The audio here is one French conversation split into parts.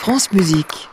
France Musique.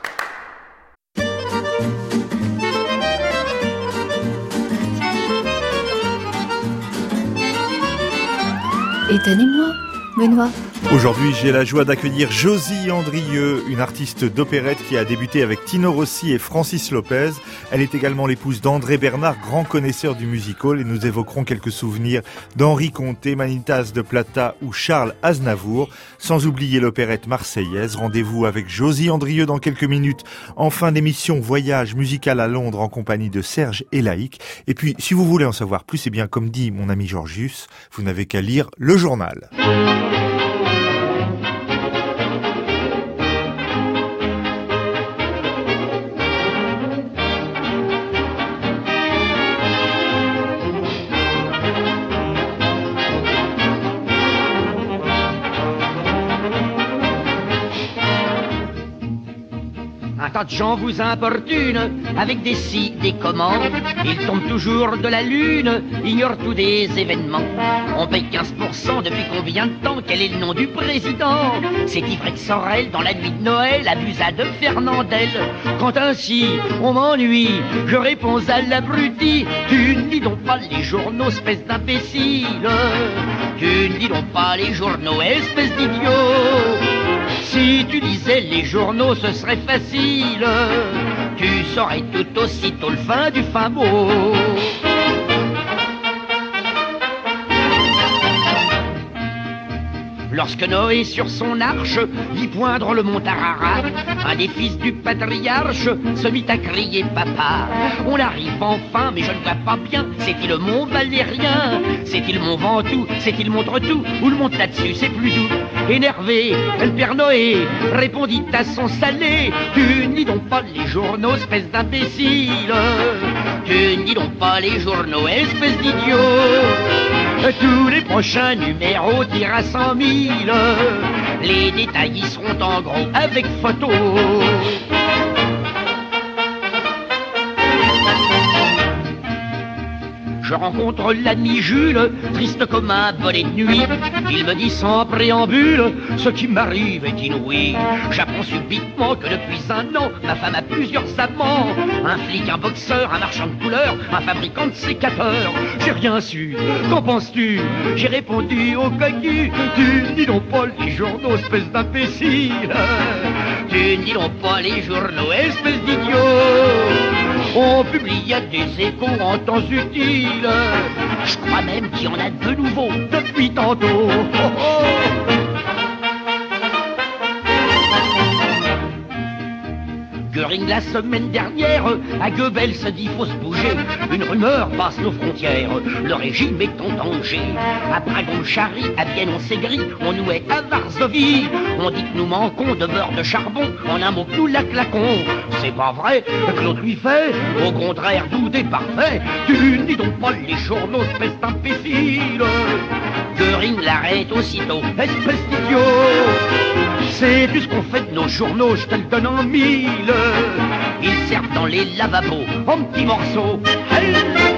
Étonnez-moi, Benoît. Aujourd'hui, j'ai la joie d'accueillir Josie Andrieux, une artiste d'opérette qui a débuté avec Tino Rossi et Francis Lopez. Elle est également l'épouse d'André Bernard, grand connaisseur du music-hall, et nous évoquerons quelques souvenirs d'Henri Conté, Manitas de Plata ou Charles Aznavour, sans oublier l'opérette marseillaise. Rendez-vous avec Josie Andrieux dans quelques minutes, en fin d'émission Voyage musical à Londres en compagnie de Serge et Laïc. Et puis, si vous voulez en savoir plus, eh bien, comme dit mon ami Georgius, vous n'avez qu'à lire le journal. Un tas de gens vous importunent avec des si, des comment. Ils tombent toujours de la lune, ignorent tous des événements. On paye 15% depuis combien de temps? Quel est le nom du président? C'est Yves Sorel dans la nuit de Noël abusa de Fernandel. Quand ainsi on m'ennuie, je réponds à l'abruti: tu ne lis donc pas les journaux, espèce d'imbécile. Tu ne lis donc pas les journaux, espèce d'idiot. Si tu lisais les journaux, ce serait facile. Tu saurais tout aussitôt le fin du fin mot. Lorsque Noé sur son arche vit poindre le mont Ararat, un des fils du patriarche se mit à crier papa. On arrive enfin, mais je ne vois pas bien. C'est-il le mont Valérien? C'est-il mont Ventoux? C'est-il Montretout? Ou le mont là-dessus, c'est plus doux? Énervé, le père Noé répondit à son salé: tu ne lis donc pas les journaux, espèce d'imbécile. Tu ne lis donc pas les journaux, espèce d'idiot. Tous les prochains numéros tirent à 100 000. Les détails y seront en gros avec photo. Je rencontre l'ami Jules, triste comme un bonnet de nuit. Il me dit sans préambule: ce qui m'arrive est inouï. J'apprends subitement que depuis un an, ma femme a plusieurs amants. Un flic, un boxeur, un marchand de couleurs, un fabricant de sécateurs. J'ai rien su, qu'en penses-tu? J'ai répondu au cocu: tu ne lis donc pas les journaux, espèce d'imbécile. Tu ne lis donc pas les journaux, espèce d'idiot. On publia des échos en temps utile. Je crois même qu'il y en a de nouveaux depuis tantôt. Oh oh. Göring la semaine dernière à Goebbels se dit faut se bouger. Une rumeur passe nos frontières, le régime est en danger. À Dragon-Chari, à Vienne on s'aigrit, on nous est à Varsovie. On dit que nous manquons de beurre de charbon, en un mot que nous la claquons. C'est pas vrai que l'autre lui fait, au contraire tout est parfait. Tu ne lis donc pas les journaux, espèce d'imbécile. Göring l'arrête aussitôt, espèce d'idiot. Sais-tu ce qu'on fait de nos journaux? Je te le donne en 1000. Ils servent dans les lavabos en petits morceaux. Hey.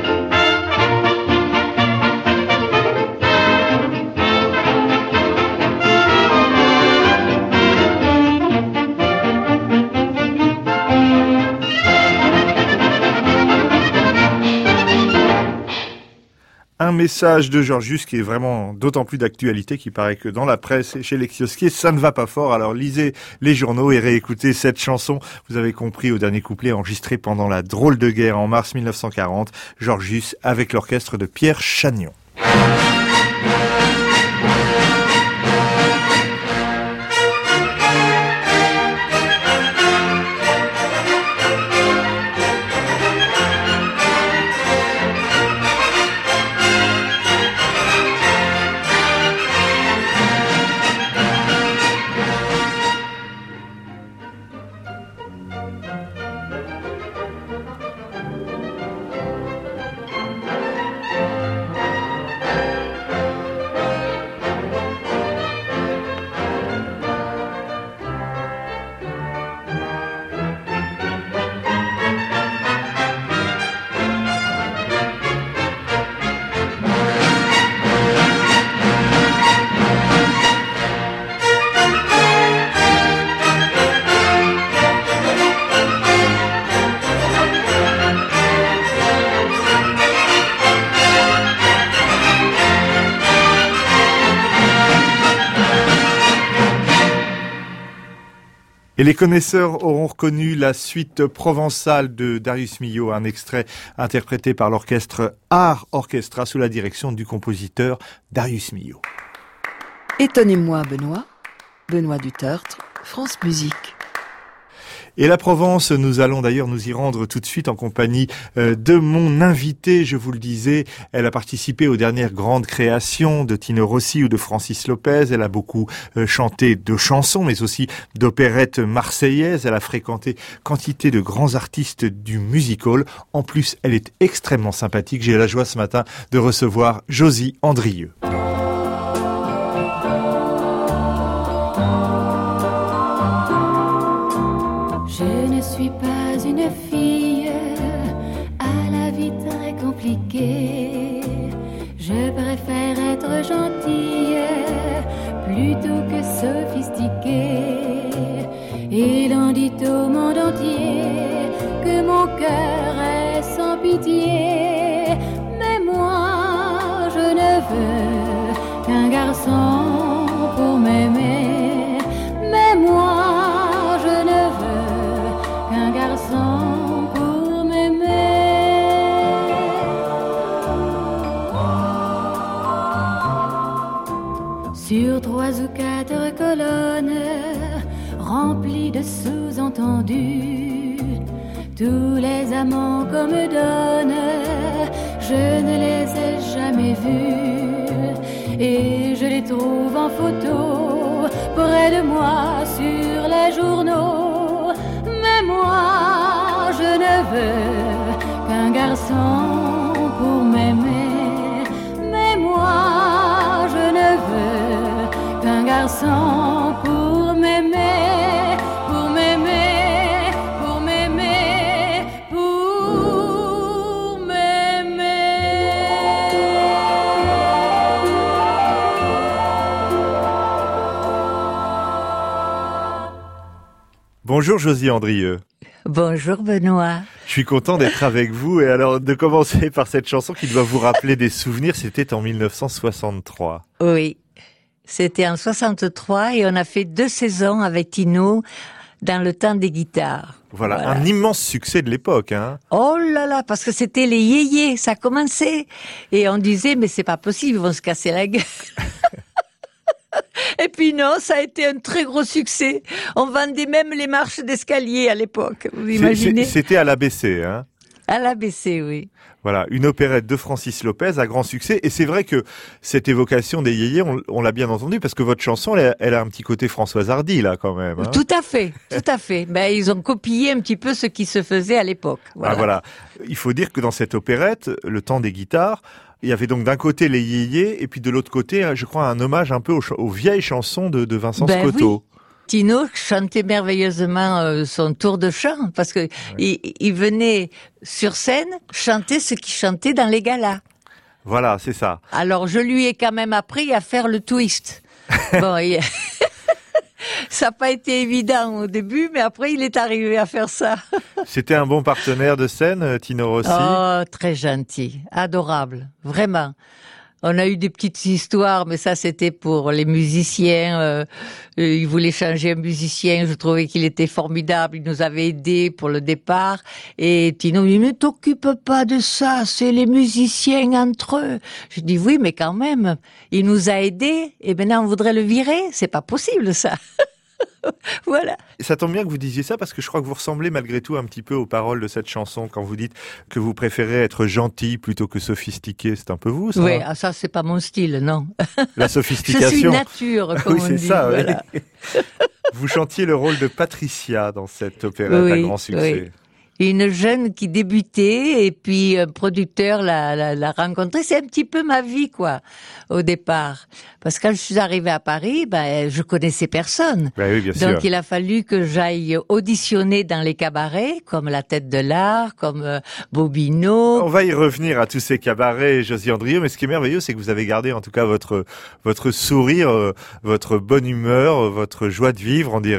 Un message de Georgius qui est vraiment d'autant plus d'actualité qu'il paraît que dans la presse et chez les kiosquiers, ça ne va pas fort. Alors lisez les journaux et réécoutez cette chanson. Vous avez compris au dernier couplet enregistré pendant la drôle de guerre en mars 1940. Georgius avec l'orchestre de Pierre Chagnon. Et les connaisseurs auront reconnu la suite provençale de Darius Milhaud, un extrait interprété par l'orchestre Art Orchestra sous la direction du compositeur Darius Milhaud. Étonnez-moi, Benoît Dutertre, France Musique. Et la Provence, nous allons d'ailleurs nous y rendre tout de suite en compagnie de mon invité, je vous le disais. Elle a participé aux dernières grandes créations de Tino Rossi ou de Francis Lopez. Elle a beaucoup chanté de chansons, mais aussi d'opérettes marseillaises. Elle a fréquenté quantité de grands artistes du music hall. En plus, elle est extrêmement sympathique. J'ai la joie ce matin de recevoir Josie Andrieux. Je ne suis pas une fille à la vie très compliquée. Je préfère être gentille plutôt que sophistiquée. Et l'on dit au monde entier que mon cœur est sans pitié. Mais moi, je ne veux qu'un garçon pour m'aimer. Mais moi, je ne veux qu'un garçon pour m'aimer. Sur 3 ou 4 colonnes remplies de sous-entendus, tous les amants qu'on me donne, je ne les ai jamais vus. Et je les trouve en photo près de moi sur les journaux. Mais moi, je ne veux qu'un garçon pour m'aimer. Mais moi, je ne veux qu'un garçon pour m'aimer, pour m'aimer, pour m'aimer, pour m'aimer. Bonjour Josie Andrieux. Bonjour Benoît. Je suis content d'être avec vous et alors de commencer par cette chanson qui doit vous rappeler des souvenirs, c'était en 1963. Oui, c'était en 63 et on a fait 2 saisons avec Tino dans le temps des guitares. Voilà. Un immense succès de l'époque, hein. Oh là là, parce que c'était les yéyés, ça commençait. Et on disait, mais c'est pas possible, ils vont se casser la gueule. Et puis non, ça a été un très gros succès. On vendait même les marches d'escalier à l'époque, vous imaginez? C'était à l'ABC, hein. À l'ABC, oui. Voilà, une opérette de Francis Lopez à grand succès. Et c'est vrai que cette évocation des yéyés, on l'a bien entendu, parce que votre chanson, elle a un petit côté Françoise Hardy, là, quand même. Hein. Tout à fait, tout à fait. Ben, ils ont copié un petit peu ce qui se faisait à l'époque. Voilà. Ah, voilà. Il faut dire que dans cette opérette, le temps des guitares, il y avait donc d'un côté les yéyés, et puis de l'autre côté, je crois, un hommage un peu aux vieilles chansons de Vincent Scotto. Oui. Tino chantait merveilleusement son tour de chant, parce que il venait sur scène chanter ce qu'il chantait dans les galas. Voilà, c'est ça. Alors je lui ai quand même appris à faire le twist. Bon, ça n'a pas été évident au début, mais après il est arrivé à faire ça. C'était un bon partenaire de scène, Tino Rossi. Oh, très gentil, adorable, vraiment. On a eu des petites histoires, mais ça c'était pour les musiciens. Il voulait changer un musicien, je trouvais qu'il était formidable. Il nous avait aidés pour le départ. Et Tino me dit, ne t'occupe pas de ça, c'est les musiciens entre eux. Je dis, oui, mais quand même, il nous a aidés et maintenant on voudrait le virer. C'est pas possible ça. Voilà. Ça tombe bien que vous disiez ça parce que je crois que vous ressemblez malgré tout un petit peu aux paroles de cette chanson quand vous dites que vous préférez être gentil plutôt que sophistiqué. C'est un peu vous, ça? Oui, ça c'est pas mon style, non. La sophistication. Je suis nature, comme oui, on c'est dit. ça. Voilà. Oui. Vous chantiez le rôle de Patricia dans cette opérette à grand succès. Oui. Une jeune qui débutait et puis un producteur l'a rencontrée. C'est un petit peu ma vie, quoi, au départ. Parce que quand je suis arrivée à Paris, je connaissais personne. Ben oui, bien sûr. Donc il a fallu que j'aille auditionner dans les cabarets, comme La Tête de l'Art, comme Bobino. On va y revenir à tous ces cabarets, Josie Andrieux, mais ce qui est merveilleux, c'est que vous avez gardé en tout cas votre sourire, votre bonne humeur, votre joie de vivre, on dirait.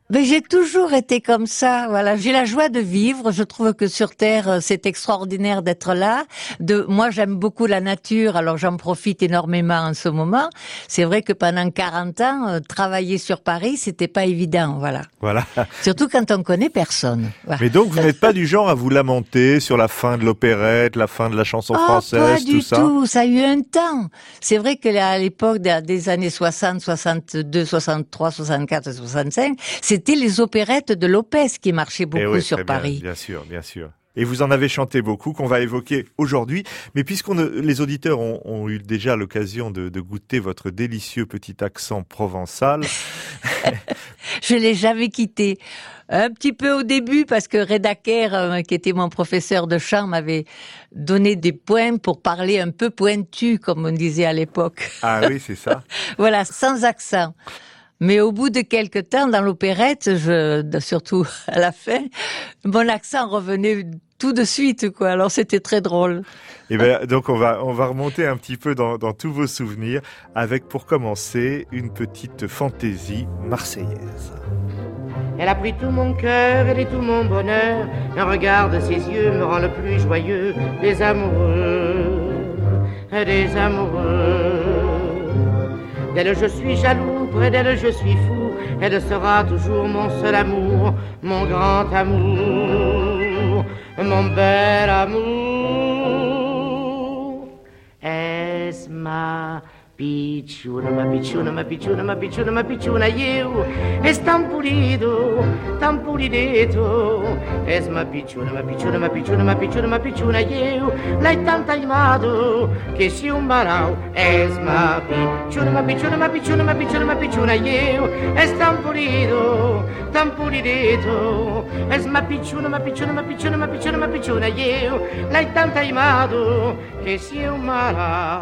Mais j'ai toujours été comme ça, voilà. J'ai la joie de vivre. Je trouve que sur Terre, c'est extraordinaire d'être là. Moi, j'aime beaucoup la nature, alors j'en profite énormément en ce moment. C'est vrai que pendant 40 ans, travailler sur Paris, c'était pas évident, voilà. Voilà. Surtout quand on connaît personne. Voilà. Mais donc, vous n'êtes pas du genre à vous lamenter sur la fin de l'opérette, la fin de la chanson française, pas tout du ça? tout. Ça a eu un temps. C'est vrai que à l'époque des années 60, 62, 63, 64 et 65, c'était les opérettes de Lopez qui marchaient beaucoup sur Paris. Bien sûr, bien sûr. Et vous en avez chanté beaucoup qu'on va évoquer aujourd'hui. Mais les auditeurs ont eu déjà l'occasion de goûter votre délicieux petit accent provençal. Je l'ai jamais quitté. Un petit peu au début parce que Reda Kerr, qui était mon professeur de chant, m'avait donné des points pour parler un peu pointu, comme on disait à l'époque. Ah oui, c'est ça. Voilà, sans accent. Mais au bout de quelque temps, dans l'opérette, surtout à la fin, mon accent revenait tout de suite, quoi. Alors c'était très drôle. Et ben donc on va remonter un petit peu dans tous vos souvenirs avec, pour commencer, une petite fantaisie marseillaise. Elle a pris tout mon cœur, elle est tout mon bonheur. Un regard de ses yeux me rend le plus joyeux des amoureux, des amoureux. D'elle je suis jaloux, près d'elle je suis fou. Elle sera toujours mon seul amour, mon grand amour, mon bel amour. Est-ce ma picciuna, ma picciuna, ma picciuna, ma picciuna, ma picciuna, io es tan pulido, tan pulidito. Es ma picciuna, ma picciuna, ma picciuna, ma picciuna, ma picciuna, io l'hai tanto amado che si un barao. Es ma picciuna, ma picciuna, ma picciuna, ma picciuna, ma picciuna, io es tan pulido, tan pulidito. Es ma picciuna, ma picciuna, ma picciuna, ma picciuna, ma picciuna, io l'hai tanto amado che si un barao.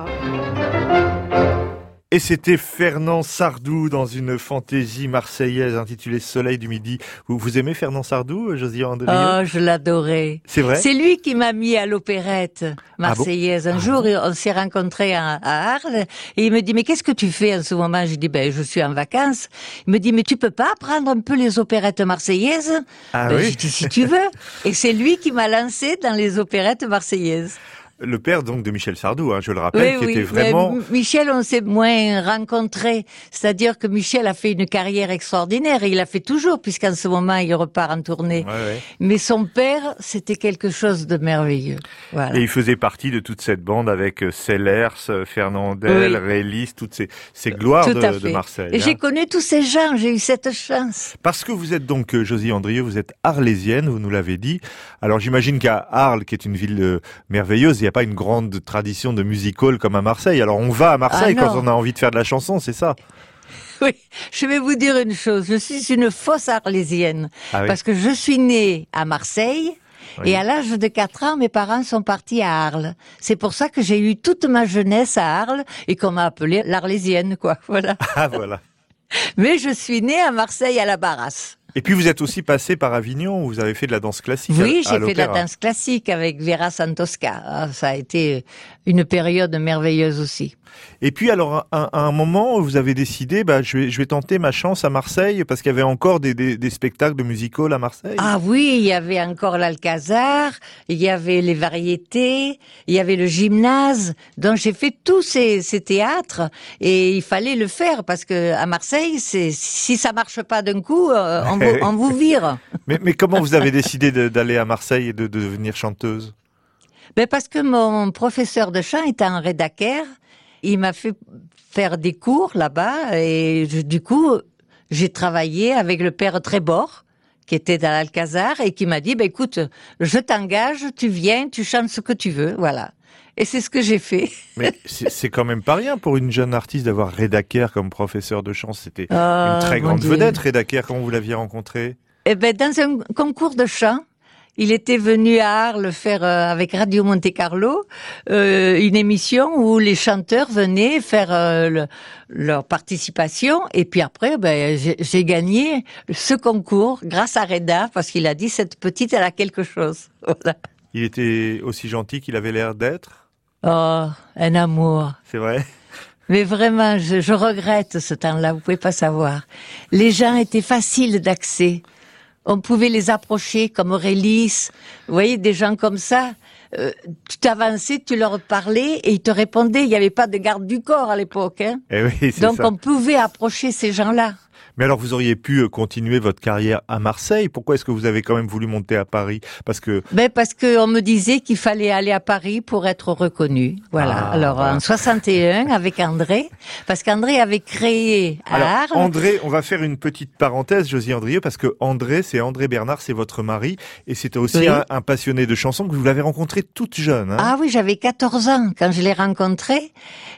Et c'était Fernand Sardou dans une fantaisie marseillaise intitulée Soleil du Midi. Vous aimez Fernand Sardou, Josiane Andrieux? Oh, je l'adorais. C'est vrai? C'est lui qui m'a mis à l'opérette marseillaise. Un jour, on s'est rencontrés à Arles et il me dit, mais qu'est-ce que tu fais en ce moment? Je dis, je suis en vacances. Il me dit, mais tu peux pas apprendre un peu les opérettes marseillaises? Oui. Je dis, si tu veux. Et c'est lui qui m'a lancé dans les opérettes marseillaises. Le père donc de Michel Sardou, je le rappelle, qui était vraiment... Mais Michel, on s'est moins rencontrés. C'est-à-dire que Michel a fait une carrière extraordinaire et il a fait toujours, puisqu'en ce moment, il repart en tournée. Ouais. Mais son père, c'était quelque chose de merveilleux. Voilà. Et il faisait partie de toute cette bande avec Sellers, Fernandel, Rélis, toutes ces gloires de Marseille. Et j'ai connu tous ces gens, j'ai eu cette chance. Parce que vous êtes donc, Josiane Andrieux, vous êtes arlésienne, vous nous l'avez dit. Alors j'imagine qu'à Arles, qui est une ville merveilleuse, il n'y a pas une grande tradition de music hall comme à Marseille. Alors on va à Marseille quand on a envie de faire de la chanson, c'est ça? Oui, je vais vous dire une chose, je suis une fausse arlésienne. Parce que je suis née à Marseille. Oui. Et à l'âge de 4 ans, mes parents sont partis à Arles. C'est pour ça que j'ai eu toute ma jeunesse à Arles et qu'on m'a appelée l'Arlésienne, quoi. Voilà. Ah, voilà. Mais je suis née à Marseille, à la Barrasse. Et puis vous êtes aussi passé par Avignon, où vous avez fait de la danse classique. Oui, j'ai fait de la danse classique avec Vera Santosca. Ça a été une période merveilleuse aussi. Et puis alors, à un moment, vous avez décidé, je vais tenter ma chance à Marseille, parce qu'il y avait encore des spectacles de music-hall à Marseille. Ah oui, il y avait encore l'Alcazar, il y avait les variétés, il y avait le gymnase. Donc j'ai fait tous ces théâtres et il fallait le faire parce que à Marseille, si ça marche pas d'un coup, on vous vire. Mais comment vous avez décidé d'aller à Marseille et de devenir chanteuse? Parce que mon professeur de chant était un Reda Kerr. Il m'a fait faire des cours là-bas et du coup, j'ai travaillé avec le père Trébor, qui était à l'Alcazar et qui m'a dit, écoute, je t'engage, tu viens, tu chantes ce que tu veux, voilà. Et c'est ce que j'ai fait. Mais c'est quand même pas rien pour une jeune artiste d'avoir Reda Kerr comme professeur de chant. C'était une très grande vedette, Reda Kerr, quand vous l'aviez rencontré. Dans un concours de chant, il était venu à Arles faire avec Radio Monte Carlo une émission où les chanteurs venaient faire leur participation et puis après j'ai gagné ce concours grâce à Reda parce qu'il a dit cette petite elle a quelque chose. Voilà. Il était aussi gentil qu'il avait l'air d'être? Oh, un amour. C'est vrai? Mais vraiment, je regrette ce temps-là, vous pouvez pas savoir. Les gens étaient faciles d'accès. On pouvait les approcher comme Aurélis, vous voyez, des gens comme ça. Tu t'avançais, tu leur parlais et ils te répondaient. Il n'y avait pas de garde du corps à l'époque. Hein. Eh oui, c'est donc ça. on pouvait approcher ces gens-là. Mais alors vous auriez pu continuer votre carrière à Marseille. Pourquoi est-ce que vous avez quand même voulu monter à Paris? Parce que on me disait qu'il fallait aller à Paris pour être reconnu. Voilà. Alors voilà. en 61 avec André, parce qu'André avait créé à alors, Arles. André, on va faire une petite parenthèse, Josie Andrieux, parce que André Bernard, c'est votre mari, et c'était aussi Oui. un passionné de chansons que vous l'avez rencontré toute jeune. Hein. Ah oui, j'avais 14 ans quand je l'ai rencontré.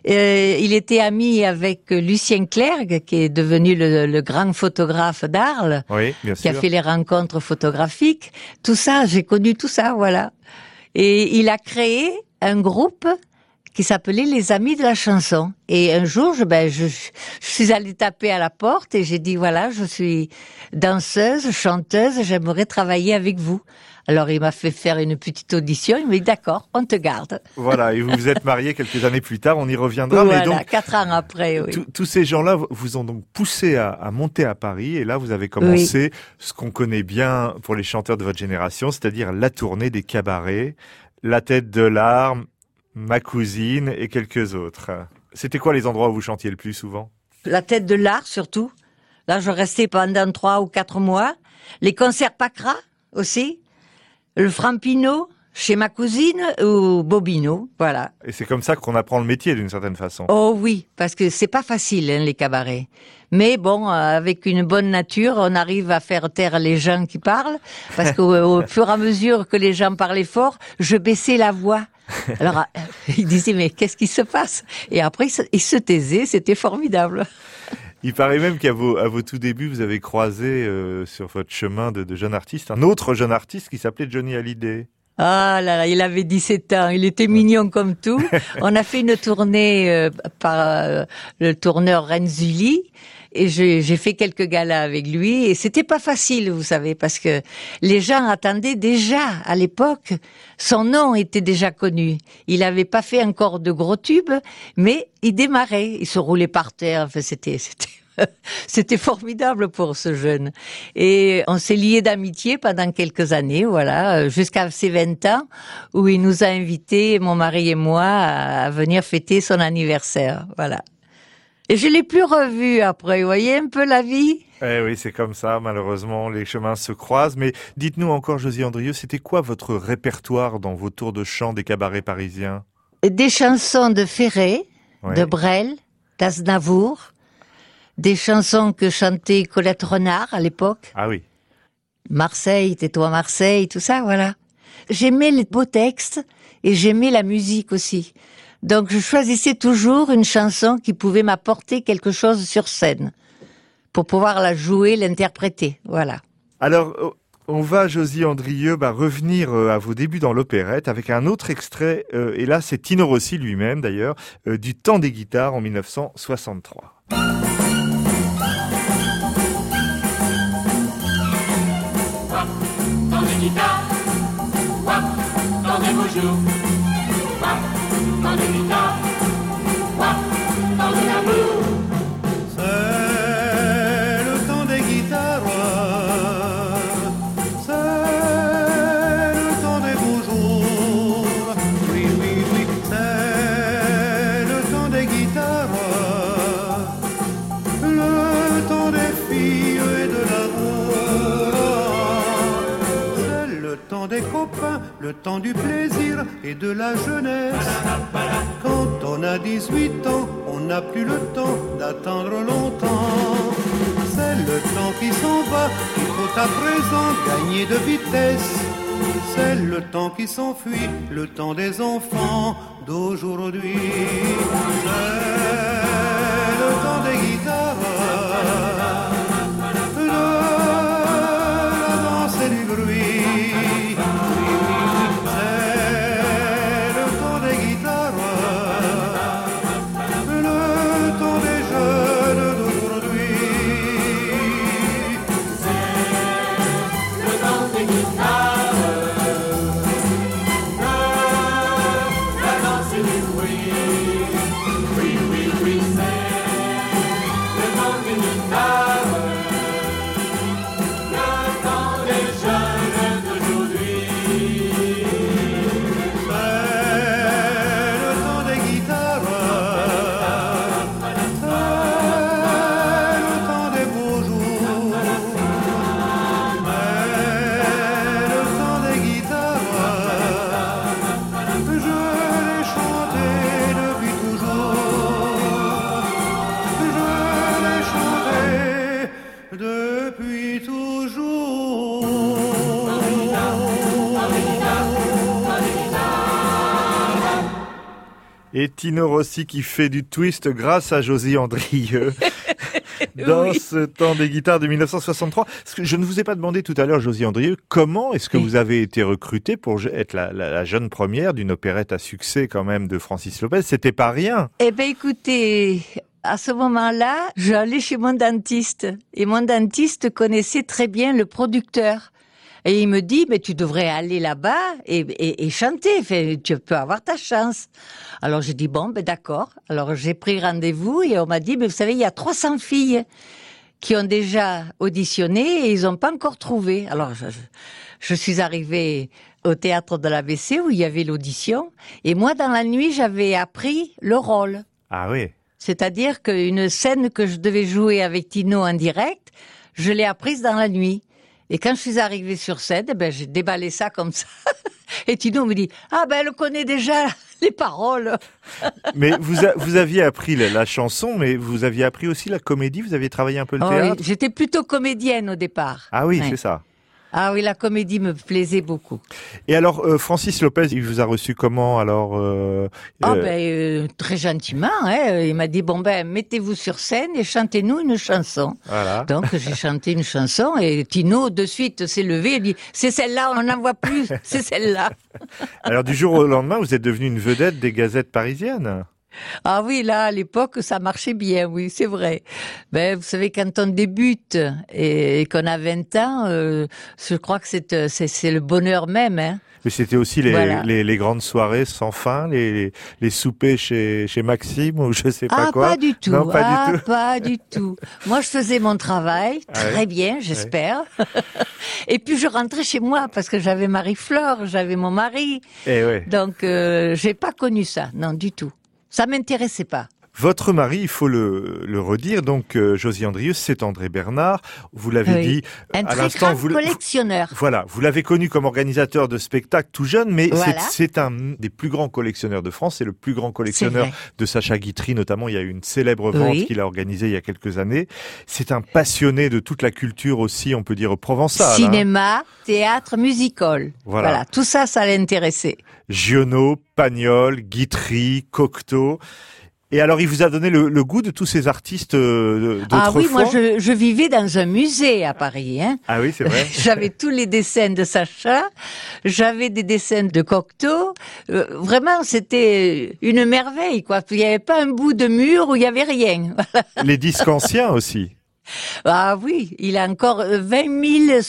Il était ami avec Lucien Clergue, qui est devenu le grand photographe d'Arles, Oui, bien qui a sûr. fait les rencontres photographiques. Tout ça, j'ai connu tout ça, voilà. Et il a créé un groupe qui s'appelait Les Amis de la Chanson. Et un jour, je suis allée taper à la porte et j'ai dit, voilà, je suis danseuse, chanteuse, j'aimerais travailler avec vous. Alors il m'a fait faire une petite audition, il m'a dit, d'accord, on te garde. Voilà, et vous vous êtes mariés quelques années plus tard, on y reviendra. Voilà, Mais donc, 4 ans après, oui. tous ces gens-là vous ont donc poussé à monter à Paris, et là vous avez commencé ce qu'on connaît bien pour les chanteurs de votre génération, c'est-à-dire la tournée des cabarets, La Tête de l'Arme, Ma Cousine et quelques autres. C'était quoi les endroits où vous chantiez le plus souvent? La Tête de l'Art, surtout. Là, je restais pendant 3 ou 4 mois. Les concerts Pacra, aussi. Le Frampino, chez Ma Cousine, ou Bobino, voilà. Et c'est comme ça qu'on apprend le métier d'une certaine façon. Oh oui, parce que c'est pas facile, hein, les cabarets. Mais bon, avec une bonne nature, on arrive à faire taire les gens qui parlent, parce qu'au fur et à mesure que les gens parlaient fort, je baissais la voix. Alors, ils disaient, mais qu'est-ce qui se passe? Et après, ils se taisaient, c'était formidable. Il paraît même qu'à vos tout débuts, vous avez croisé sur votre chemin de jeune artiste un autre jeune artiste qui s'appelait Johnny Hallyday. Ah là là, il avait 17 ans, il était mignon comme tout. On a fait une tournée par le tourneur Renzulli et j'ai fait quelques galas avec lui et c'était pas facile, vous savez, parce que les gens attendaient déjà à l'époque, son nom était déjà connu. Il avait pas fait encore de gros tubes, mais il démarrait, il se roulait par terre, enfin c'était formidable pour ce jeune. Et on s'est liés d'amitié pendant quelques années, voilà, jusqu'à ses 20 ans, où il nous a invités, mon mari et moi, à venir fêter son anniversaire, voilà. Et je l'ai plus revu après, vous voyez un peu la vie? Eh oui, c'est comme ça, malheureusement, les chemins se croisent. Mais dites-nous encore, Josie Andrieux, c'était quoi votre répertoire dans vos tours de chant des cabarets parisiens? Des chansons de Ferré, Ouais. de Brel, d'Aznavour, des chansons que chantait Colette Renard à l'époque. Ah oui. Marseille, tais-toi Marseille, tout ça, voilà. J'aimais les beaux textes et j'aimais la musique aussi. Donc je choisissais toujours une chanson qui pouvait m'apporter quelque chose sur scène pour pouvoir la jouer, l'interpréter, voilà. Alors, on va, Josie Andrieux, revenir à vos débuts dans l'opérette avec un autre extrait, et là c'est Tino Rossi lui-même d'ailleurs, du Temps des guitares en 1963. Dans des guitares, wap, dans des beaux jours, wap, dans des guitares, wap, dans de l'amour. C'est le temps des guitares, c'est le temps des beaux jours. Oui, oui, oui, c'est le temps des guitares, le temps des filles et de l'amour. C'est le temps des copains, le temps du plaisir et de la jeunesse. Quand on a 18 ans, on n'a plus le temps d'attendre longtemps. C'est le temps qui s'en va, il faut à présent gagner de vitesse. C'est le temps qui s'enfuit, le temps des enfants d'aujourd'hui. C'est le temps des guitares, de la danse et du bruit. Et Tino Rossi qui fait du twist grâce à Josie Andrieux. Dans ce temps des guitares de 1963. Parce que je ne vous ai pas demandé tout à l'heure, Josie Andrieux, comment est-ce que vous avez été recrutée pour être la jeune première d'une opérette à succès quand même de Francis Lopez? C'était pas rien. Eh ben écoutez, à ce moment-là, j'allais chez mon dentiste. Et mon dentiste connaissait très bien le producteur. Et il me dit, mais tu devrais aller là-bas et chanter, tu peux avoir ta chance. Alors j'ai dit, bon, ben d'accord. Alors j'ai pris rendez-vous et on m'a dit, mais vous savez, il y a 300 filles qui ont déjà auditionné et ils n'ont pas encore trouvé. Alors je suis arrivée au théâtre de l'ABC où il y avait l'audition. Et moi, dans la nuit, j'avais appris le rôle. Ah oui. C'est-à-dire qu'une scène que je devais jouer avec Tino en direct, je l'ai apprise dans la nuit. Et quand je suis arrivée sur scène, j'ai déballé ça comme ça. Et Tino me dit, ah ben elle connaît déjà les paroles. Mais vous aviez appris la chanson, mais vous aviez appris aussi la comédie, vous aviez travaillé un peu le théâtre. Oui, j'étais plutôt comédienne au départ. Ah oui, ouais. C'est ça. Ah oui, la comédie me plaisait beaucoup. Et alors, Francis Lopez, il vous a reçu comment alors très gentiment. Il m'a dit, mettez-vous sur scène et chantez-nous une chanson. Voilà. Donc j'ai chanté une chanson et Tino de suite s'est levé et dit, c'est celle-là, on n'en voit plus, c'est celle-là. Alors du jour au lendemain, vous êtes devenue une vedette des gazettes parisiennes. Ah oui, là, à l'époque, ça marchait bien, oui, c'est vrai. Vous savez, quand on débute et qu'on a 20 ans, je crois que c'est le bonheur même, hein. Mais c'était aussi les grandes soirées sans fin, les soupers chez Maxime ou je sais pas quoi. Pas du tout. Non, pas du tout. Pas du tout. Moi, je faisais mon travail très bien, j'espère. Et puis je rentrais chez moi parce que j'avais Marie-Flore, j'avais mon mari. Donc j'ai pas connu ça, non, du tout. Ça m'intéressait pas. Votre mari, il faut le redire, donc Josie Andrieux, c'est André Bernard. Vous l'avez dit un à très l'instant. grand collectionneur. Voilà, vous l'avez connu comme organisateur de spectacles tout jeune, mais voilà. c'est un des plus grands collectionneurs de France. C'est le plus grand collectionneur de Sacha Guitry, notamment. Il y a eu une célèbre vente qu'il a organisée il y a quelques années. C'est un passionné de toute la culture aussi, on peut dire provençale. Cinéma, théâtre, musical. Voilà, tout ça, ça l'intéressait. Giono, Pagnol, Guitry, Cocteau. Et alors, il vous a donné le goût de tous ces artistes d'autrefois? Ah oui, moi, je vivais dans un musée à Paris. Hein. Ah oui, c'est vrai. J'avais tous les dessins de Sacha, j'avais des dessins de Cocteau. Vraiment, c'était une merveille, quoi. Il n'y avait pas un bout de mur où il n'y avait rien. Les disques anciens aussi. Ah oui, il a encore 20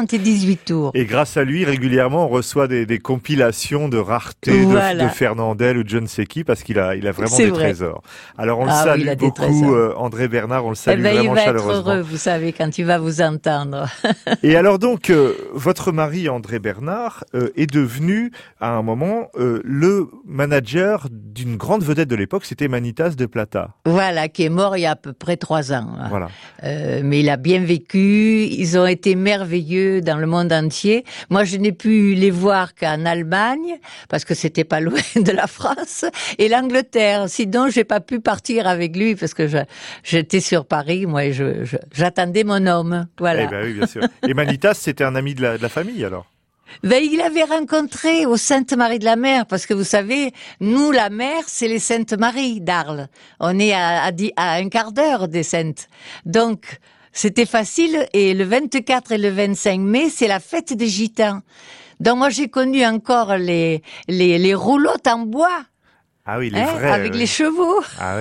078 tours. Et grâce à lui, régulièrement, on reçoit des compilations de raretés de Fernandel ou de je ne sais qui, parce qu'il a vraiment des trésors. Alors on le salue beaucoup, André Bernard, on le salue vraiment chaleureusement. Il va être heureux, vous savez, quand il va vous entendre. Et alors donc, votre mari, André Bernard, est devenu, à un moment, le manager d'une grande vedette de l'époque, c'était Manitas de Plata. Voilà, qui est mort il y a à peu près 3 ans. Voilà. Mais il a bien vécu, ils ont été merveilleux dans le monde entier. Moi, je n'ai pu les voir qu'en Allemagne, parce que c'était pas loin de la France, et l'Angleterre. Sinon, j'ai pas pu partir avec lui, parce que j'étais sur Paris, moi, et j'attendais mon homme. Voilà. Eh ben oui, bien sûr. Et Manitas, c'était un ami de la famille, alors? Il l'avait rencontré au Sainte-Marie de la Mer, parce que vous savez, nous, la mer, c'est les Saintes-Maries d'Arles. On est à un quart d'heure des Saintes. Donc, c'était facile, et le 24 et le 25 mai, c'est la fête des Gitans. Donc moi, j'ai connu encore les roulottes en bois. Ah oui, les vrais. Avec les chevaux. Ah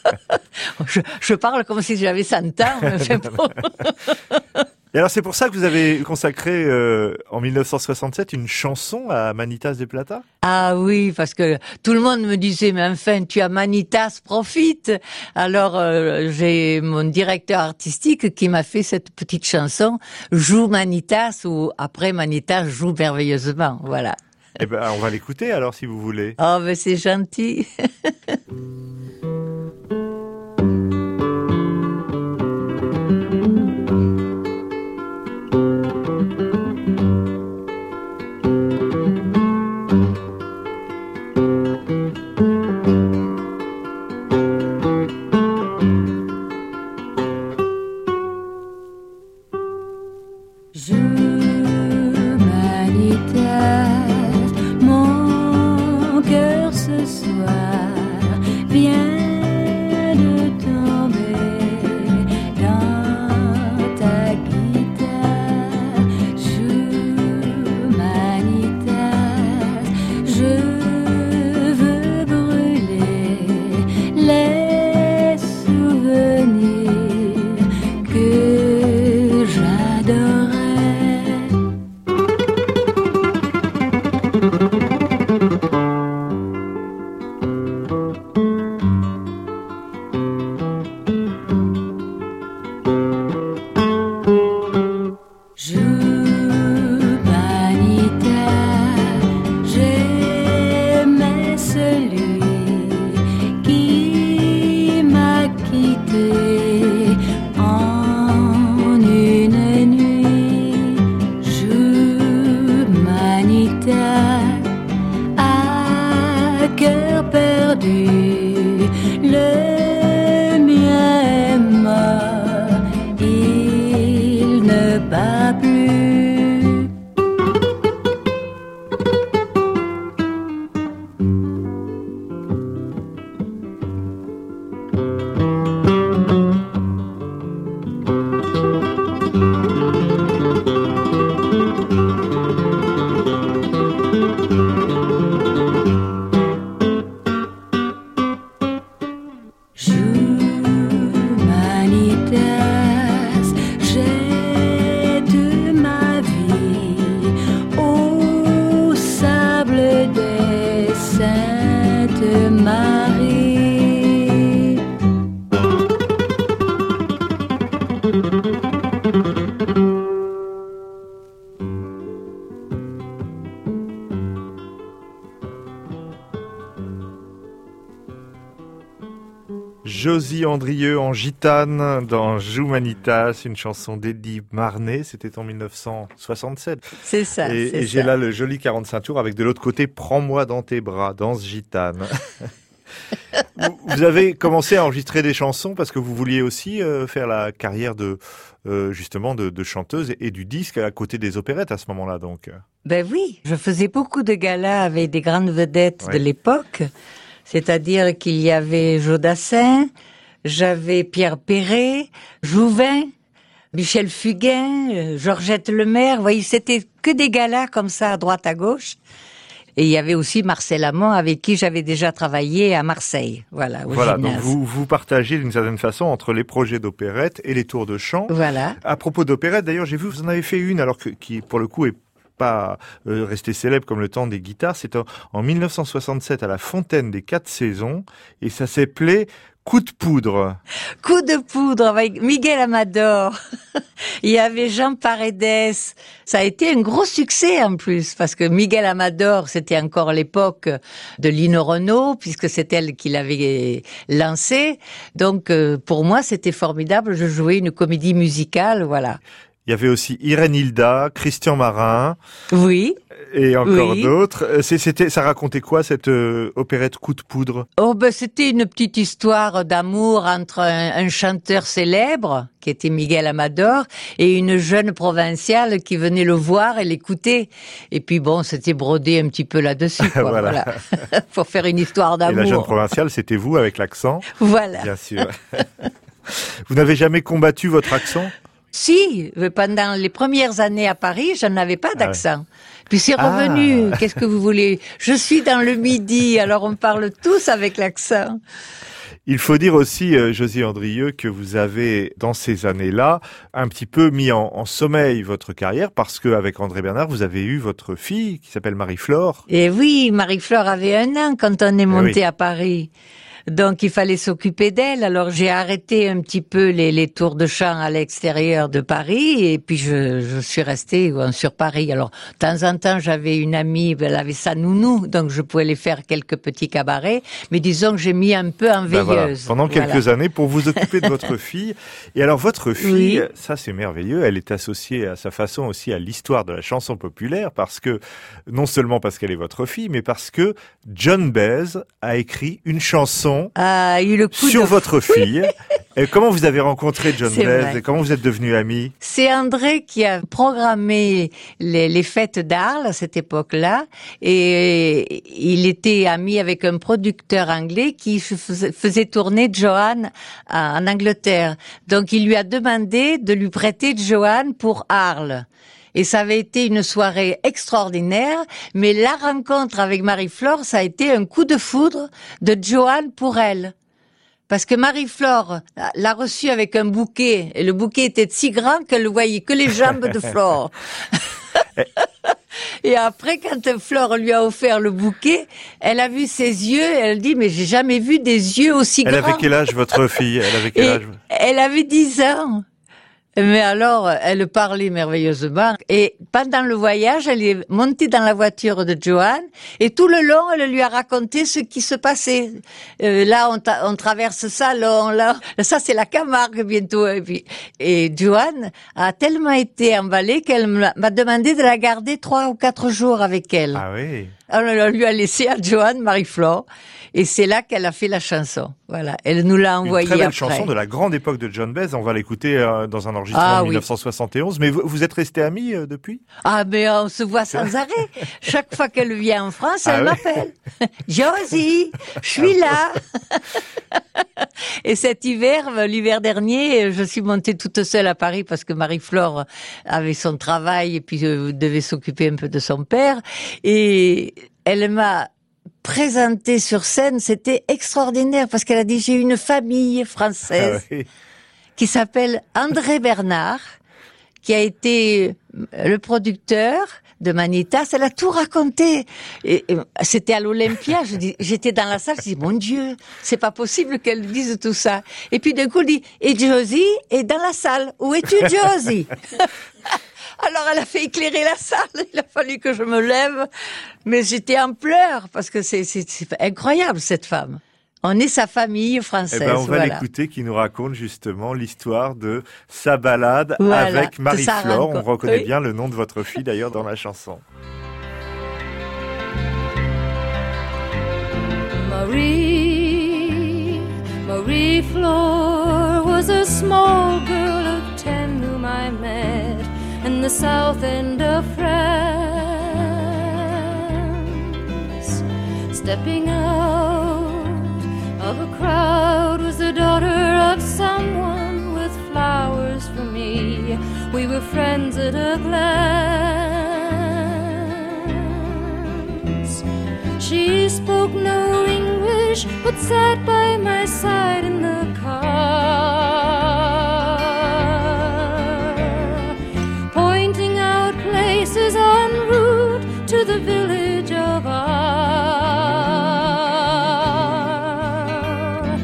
oui. je parle comme si j'avais 100 ans. Et alors c'est pour ça que vous avez consacré en 1967 une chanson à Manitas de Plata? Ah oui, parce que tout le monde me disait, mais enfin tu as Manitas, profite. Alors j'ai mon directeur artistique qui m'a fait cette petite chanson, Joue Manitas, ou après Manitas joue merveilleusement, voilà. Eh ben on va l'écouter alors si vous voulez. Oh ben c'est gentil. Mon cœur ce soir plus. Josie Andrieux en gitane dans Joumanitas, une chanson d'Eddie Marnet, c'était en 1967. C'est ça. Et j'ai là le joli 45 tours avec de l'autre côté Prends-moi dans tes bras, danse gitane. Vous avez commencé à enregistrer des chansons parce que vous vouliez aussi faire la carrière de justement de chanteuse et du disque à côté des opérettes à ce moment-là, donc. Ben oui, je faisais beaucoup de galas avec des grandes vedettes de l'époque. C'est-à-dire qu'il y avait Jodassin, j'avais Pierre Perret, Jouvin, Michel Fugain, Georgette Lemaire. Vous voyez, c'était que des galas comme ça à droite à gauche. Et il y avait aussi Marcel Amont avec qui j'avais déjà travaillé à Marseille. Voilà, donc vous partagez d'une certaine façon entre les projets d'opérette et les tours de chant. Voilà. À propos d'opérette, d'ailleurs, j'ai vu vous en avez fait une alors qui pour le coup est pas resté célèbre comme le temps des guitares. C'est en 1967 à la Fontaine des 4 Saisons et ça s'appelait Coup de poudre. Coup de poudre avec Miguel Amador. Il y avait Jean Paredes. Ça a été un gros succès en plus parce que Miguel Amador, c'était encore l'époque de Lino Renaud puisque c'est elle qui l'avait lancé. Donc pour moi, c'était formidable. Je jouais une comédie musicale, voilà. Il y avait aussi Irène Hilda, Christian Marin. Oui. Et encore d'autres. Ça racontait quoi cette opérette Coup de poudre? Oh c'était une petite histoire d'amour entre un chanteur célèbre qui était Miguel Amador et une jeune provinciale qui venait le voir et l'écouter. Et puis bon, c'était brodé un petit peu là-dessus, quoi. voilà. Pour faire une histoire d'amour. Et la jeune provinciale, c'était vous avec l'accent. Voilà. Bien sûr. Vous n'avez jamais combattu votre accent? Si, pendant les premières années à Paris, je n'avais pas d'accent. Puis c'est revenu, qu'est-ce que vous voulez? Je suis dans le Midi, alors on parle tous avec l'accent. Il faut dire aussi, Josie Andrieux, que vous avez, dans ces années-là, un petit peu mis en sommeil votre carrière parce qu'avec André Bernard, vous avez eu votre fille qui s'appelle Marie-Flore. Et oui, Marie-Flore avait 1 an quand on est monté à Paris. Donc il fallait s'occuper d'elle. Alors j'ai arrêté un petit peu les tours de chant à l'extérieur de Paris et puis je suis restée sur Paris. Alors de temps en temps j'avais une amie, elle avait sa nounou, donc je pouvais aller faire quelques petits cabarets. Mais disons que j'ai mis un peu en veilleuse. Voilà. Pendant quelques années pour vous occuper de votre fille. Et alors votre fille, ça c'est merveilleux, elle est associée à sa façon aussi à l'histoire de la chanson populaire parce que, non seulement parce qu'elle est votre fille, mais parce que John Baez a écrit une chanson sur votre fille. Et comment vous avez rencontré John Baez et comment vous êtes devenus amis? C'est André qui a programmé les fêtes d'Arles à cette époque-là et il était ami avec un producteur anglais qui faisait tourner Joan en Angleterre. Donc il lui a demandé de lui prêter Joan pour Arles. Et ça avait été une soirée extraordinaire, mais la rencontre avec Marie-Flore, ça a été un coup de foudre de Joan pour elle. Parce que Marie-Flore l'a reçue avec un bouquet, et le bouquet était si grand qu'elle ne voyait que les jambes de Flore. Et après, quand Flore lui a offert le bouquet, elle a vu ses yeux, et elle dit, mais j'ai jamais vu des yeux aussi grands. Elle avait quel âge, votre fille? Elle avait 10 ans. Mais alors, elle parlait merveilleusement. Et pendant le voyage, elle est montée dans la voiture de Joan. Et tout le long, elle lui a raconté ce qui se passait. Là, on traverse Salon. Là, ça, c'est la Camargue bientôt. Et Joan a tellement été emballée qu'elle m'a demandé de la garder 3 ou 4 jours avec elle. Ah oui. On lui a laissé à Joanne Marie-Flore. Et c'est là qu'elle a fait la chanson. Voilà. Elle nous l'a envoyée après. Une très belle chanson de la grande époque de John Baez. On va l'écouter dans un enregistrement de 1971. Mais vous êtes restés amis depuis? Ah, mais on se voit sans arrêt. Chaque fois qu'elle vient en France, elle m'appelle. Josie, je suis là. Et cet hiver, l'hiver dernier, je suis montée toute seule à Paris parce que Marie-Flore avait son travail et puis devait s'occuper un peu de son père. Et elle m'a présentée sur scène, c'était extraordinaire parce qu'elle a dit j'ai une famille française qui s'appelle André Bernard, qui a été le producteur de Manitas. Elle a tout raconté. Et c'était à l'Olympia. J'étais dans la salle. Je dis mon Dieu, c'est pas possible qu'elle dise tout ça. Et puis d'un coup, elle dit et Josie est dans la salle. Où es-tu, Josie? Alors elle a fait éclairer la salle, il a fallu que je me lève, mais j'étais en pleurs parce que c'est incroyable cette femme. On est sa famille française. On va l'écouter qui nous raconte justement l'histoire de sa balade avec Marie-Flore. On reconnaît bien le nom de votre fille d'ailleurs dans la chanson. Marie-Flore was a small girl of 10 whom I met in the south end of France. Stepping out of a crowd was the daughter of someone with flowers for me. We were friends at a glance. She spoke no English but sat by my side in the car, pointing out places en route to the village of R.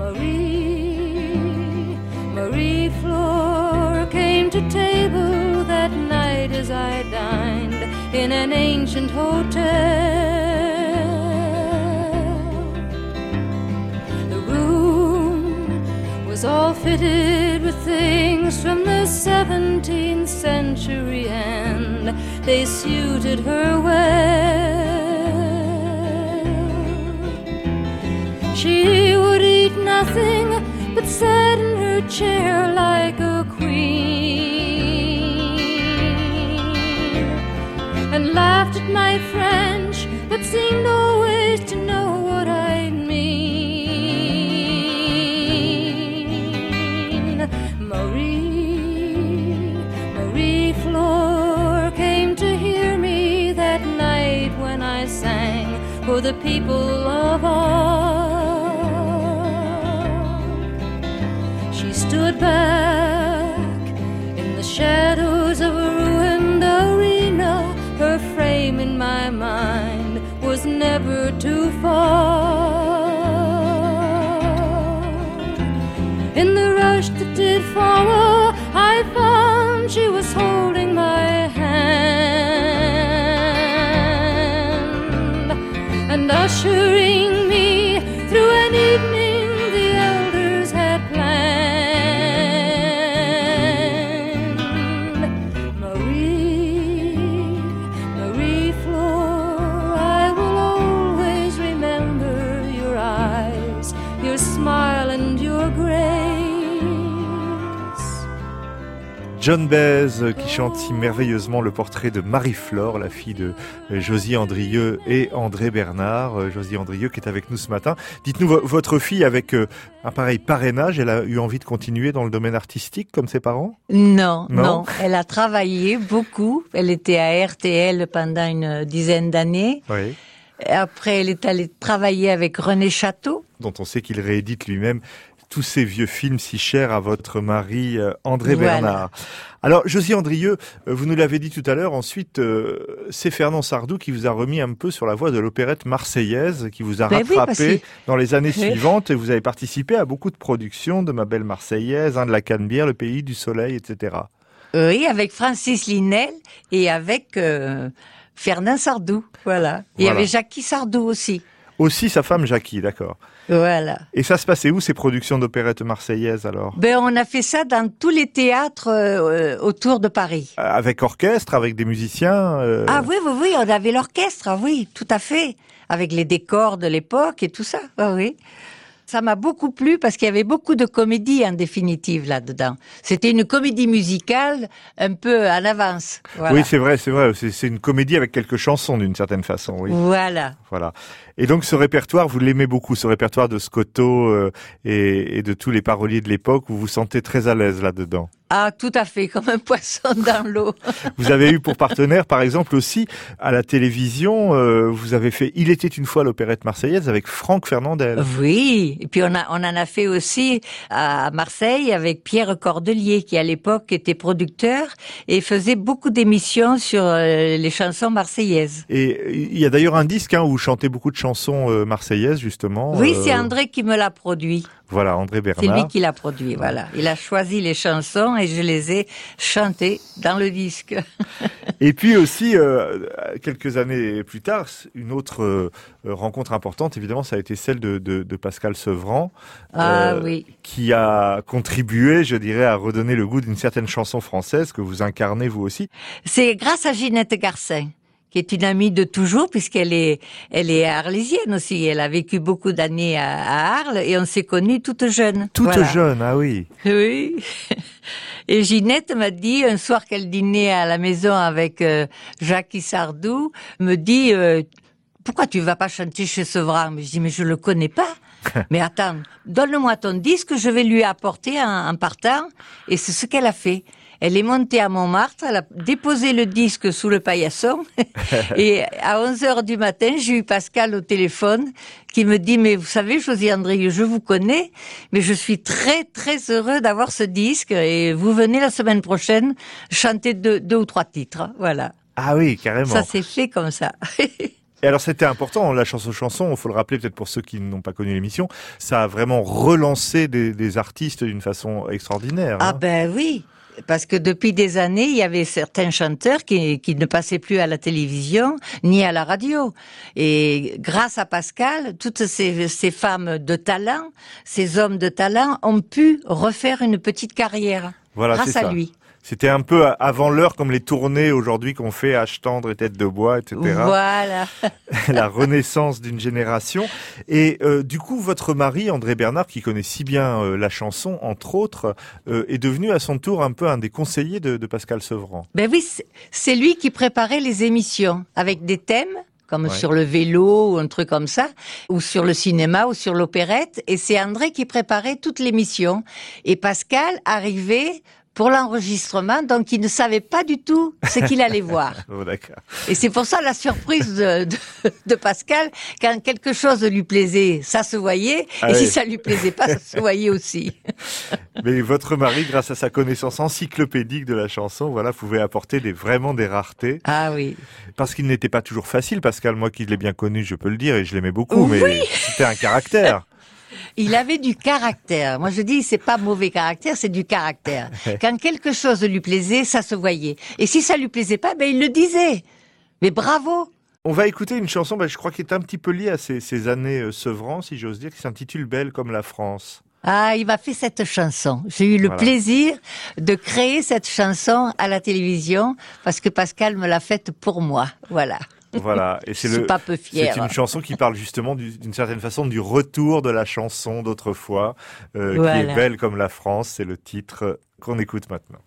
Marie-Flore came to table that night as I dined in an ancient hotel. Was all fitted with things from the 17th century, and they suited her well. She would eat nothing but sat in her chair like a queen, and laughed at my French but seemed always to know what I mean. Marie-Flore came to hear me that night when I sang for the people of R. She stood back in the shadows of a ruined arena. Her frame in my mind was never too far. In the rush that did follow, I found she was holding my hand and ushering me through an evening the elders had planned. Marie-Flore, I will always remember your eyes, your smile and your grace. John Baez qui chante si merveilleusement le portrait de Marie-Flore, la fille de Josie Andrieux et André Bernard. Josie Andrieux qui est avec nous ce matin. Dites-nous, votre fille avec un pareil parrainage, elle a eu envie de continuer dans le domaine artistique comme ses parents? Non. Elle a travaillé beaucoup. Elle était à RTL pendant une dizaine d'années. Oui. Après, elle est allée travailler avec René Château, dont on sait qu'il réédite lui-même tous ces vieux films si chers à votre mari André Bernard. Alors, Josie Andrieux, vous nous l'avez dit tout à l'heure, ensuite, c'est Fernand Sardou qui vous a remis un peu sur la voie de l'opérette marseillaise, qui vous a rattrapé dans les années suivantes, et vous avez participé à beaucoup de productions de Ma Belle Marseillaise, de la Canebière, Le Pays du Soleil, etc. Oui, avec Francis Linel et avec Fernand Sardou, voilà. Et il y avait Jackie Sardou aussi. Aussi sa femme Jackie, d'accord. Voilà. Et ça se passait où, ces productions d'opérettes marseillaises, alors? Ben, on a fait ça dans tous les théâtres autour de Paris. Avec orchestre, avec des musiciens Ah oui, on avait l'orchestre, oui, tout à fait. Avec les décors de l'époque et tout ça, oui. Ça m'a beaucoup plu parce qu'il y avait beaucoup de comédie en définitive là-dedans. C'était une comédie musicale un peu en avance. Voilà. Oui, c'est vrai. C'est une comédie avec quelques chansons d'une certaine façon, oui. Voilà. Et donc ce répertoire, vous l'aimez beaucoup, ce répertoire de Scotto et de tous les paroliers de l'époque, vous vous sentez très à l'aise là-dedans? Ah, tout à fait, comme un poisson dans l'eau. Vous avez eu pour partenaire, par exemple, aussi, à la télévision, vous avez fait Il était une fois l'opérette marseillaise avec Franck Fernandel. Oui, et puis on en a fait aussi à Marseille avec Pierre Cordelier, qui à l'époque était producteur et faisait beaucoup d'émissions sur les chansons marseillaises. Et il y a d'ailleurs un disque où vous chantez beaucoup de chansons marseillaises, justement. Oui, c'est André qui me l'a produit. Voilà, André Bernard. C'est lui qui l'a produit, voilà. Il a choisi les chansons et je les ai chantées dans le disque. Et puis aussi, quelques années plus tard, une autre rencontre importante, évidemment, ça a été celle de Pascal Sevran. Oui. Qui a contribué, je dirais, à redonner le goût d'une certaine chanson française que vous incarnez vous aussi. C'est grâce à Ginette Garcin, qui est une amie de toujours, puisqu'elle est arlésienne aussi. Elle a vécu beaucoup d'années à Arles et on s'est connus toutes jeunes. Toute jeune, ah oui. Oui. Et Ginette m'a dit, un soir qu'elle dînait à la maison avec Jacques Sardou, me dit, pourquoi tu vas pas chanter chez Sevran? Mais je dis, mais je le connais pas. Mais attends, donne-moi ton disque, je vais lui apporter en partant. Et c'est ce qu'elle a fait. Elle est montée à Montmartre, elle a déposé le disque sous le paillasson et à 11h du matin, j'ai eu Pascal au téléphone qui me dit « Mais vous savez, Josy Andrieux, je vous connais, mais je suis très très heureux d'avoir ce disque et vous venez la semaine prochaine chanter deux ou trois titres. » Voilà. Ah oui, carrément. Ça s'est fait comme ça. Et alors c'était important, la chanson, il faut le rappeler peut-être pour ceux qui n'ont pas connu l'émission, ça a vraiment relancé des artistes d'une façon extraordinaire. Ah ben oui. Parce que depuis des années, il y avait certains chanteurs qui ne passaient plus à la télévision ni à la radio. Et grâce à Pascal, toutes ces femmes de talent, ces hommes de talent ont pu refaire une petite carrière. Voilà, grâce à lui. C'était un peu avant l'heure, comme les tournées aujourd'hui qu'on fait Hache tendre et Tête de bois, etc. Voilà. La renaissance d'une génération. Et du coup, votre mari, André Bernard, qui connaît si bien la chanson, entre autres, est devenu à son tour un peu un des conseillers de Pascal Sevran. Ben oui, c'est lui qui préparait les émissions avec des thèmes. Comme sur le vélo ou un truc comme ça, ou sur le cinéma ou sur l'opérette. Et c'est André qui préparait toute l'émission. Et Pascal arrivait pour l'enregistrement, donc il ne savait pas du tout ce qu'il allait voir. Oh, d'accord. Et c'est pour ça la surprise de Pascal, quand quelque chose lui plaisait, ça se voyait, et si ça lui plaisait pas, ça se voyait aussi. Mais votre mari, grâce à sa connaissance encyclopédique de la chanson, voilà, pouvait apporter vraiment des raretés. Ah oui. Parce qu'il n'était pas toujours facile, Pascal, moi qui l'ai bien connu, je peux le dire, et je l'aimais beaucoup, mais c'était un caractère. Il avait du caractère. Moi, je dis, c'est pas mauvais caractère, c'est du caractère. Quand quelque chose lui plaisait, ça se voyait. Et si ça lui plaisait pas, il le disait. Mais bravo! On va écouter une chanson, je crois, qui est un petit peu liée à ces années Sevran, si j'ose dire, qui s'intitule Belle comme la France. Ah, il m'a fait cette chanson. J'ai eu le plaisir de créer cette chanson à la télévision parce que Pascal me l'a faite pour moi. Voilà. Voilà, et c'est pas peu fier. C'est une chanson qui parle justement d'une certaine façon du retour de la chanson d'autrefois, qui est Belle comme la France, c'est le titre qu'on écoute maintenant.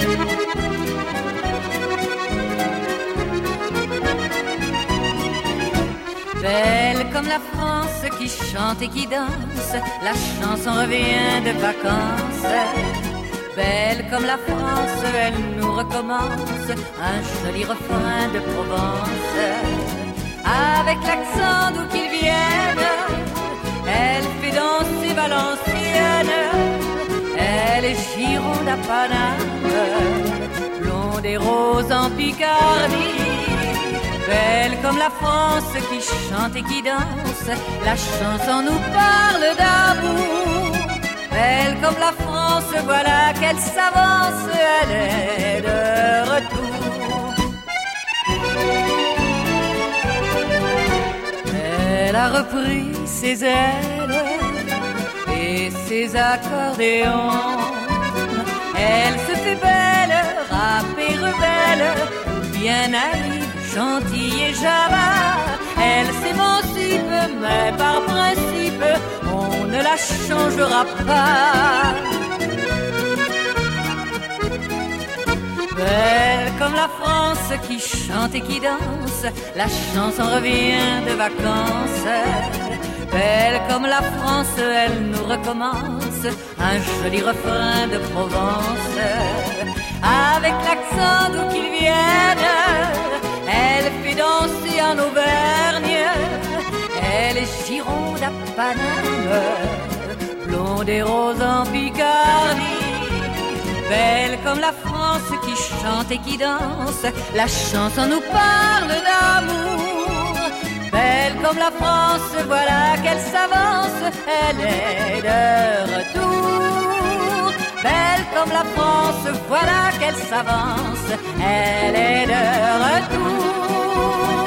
Belle comme la France qui chante et qui danse, la chanson revient de vacances. Belle comme la France, elle nous recommence un joli refrain de Provence. Avec l'accent d'où qu'il vienne, elle fait danser Valenciennes. Elle est Gironde à Paname, blonde et rose en Picardie. Belle comme la France qui chante et qui danse, la chanson nous parle d'amour. Belle comme la France, voilà qu'elle s'avance, elle est de retour. Elle a repris ses ailes ses accordéons. Elle se fait belle, rap et rebelle, bien naïve, gentille et java. Elle s'émancipe, mais par principe, on ne la changera pas. Belle comme la France qui chante et qui danse, la chanson revient de vacances. Belle comme la France, elle nous recommence un joli refrain de Provence. Avec l'accent d'où qu'il vienne, elle fait danser en Auvergne. Elle est Gironde à Paname, blonde et rose en Picardie. Belle comme la France qui chante et qui danse, la chanson nous parle d'amour. Belle comme la France, voilà qu'elle s'avance, elle est de retour. Belle comme la France, voilà qu'elle s'avance, elle est de retour.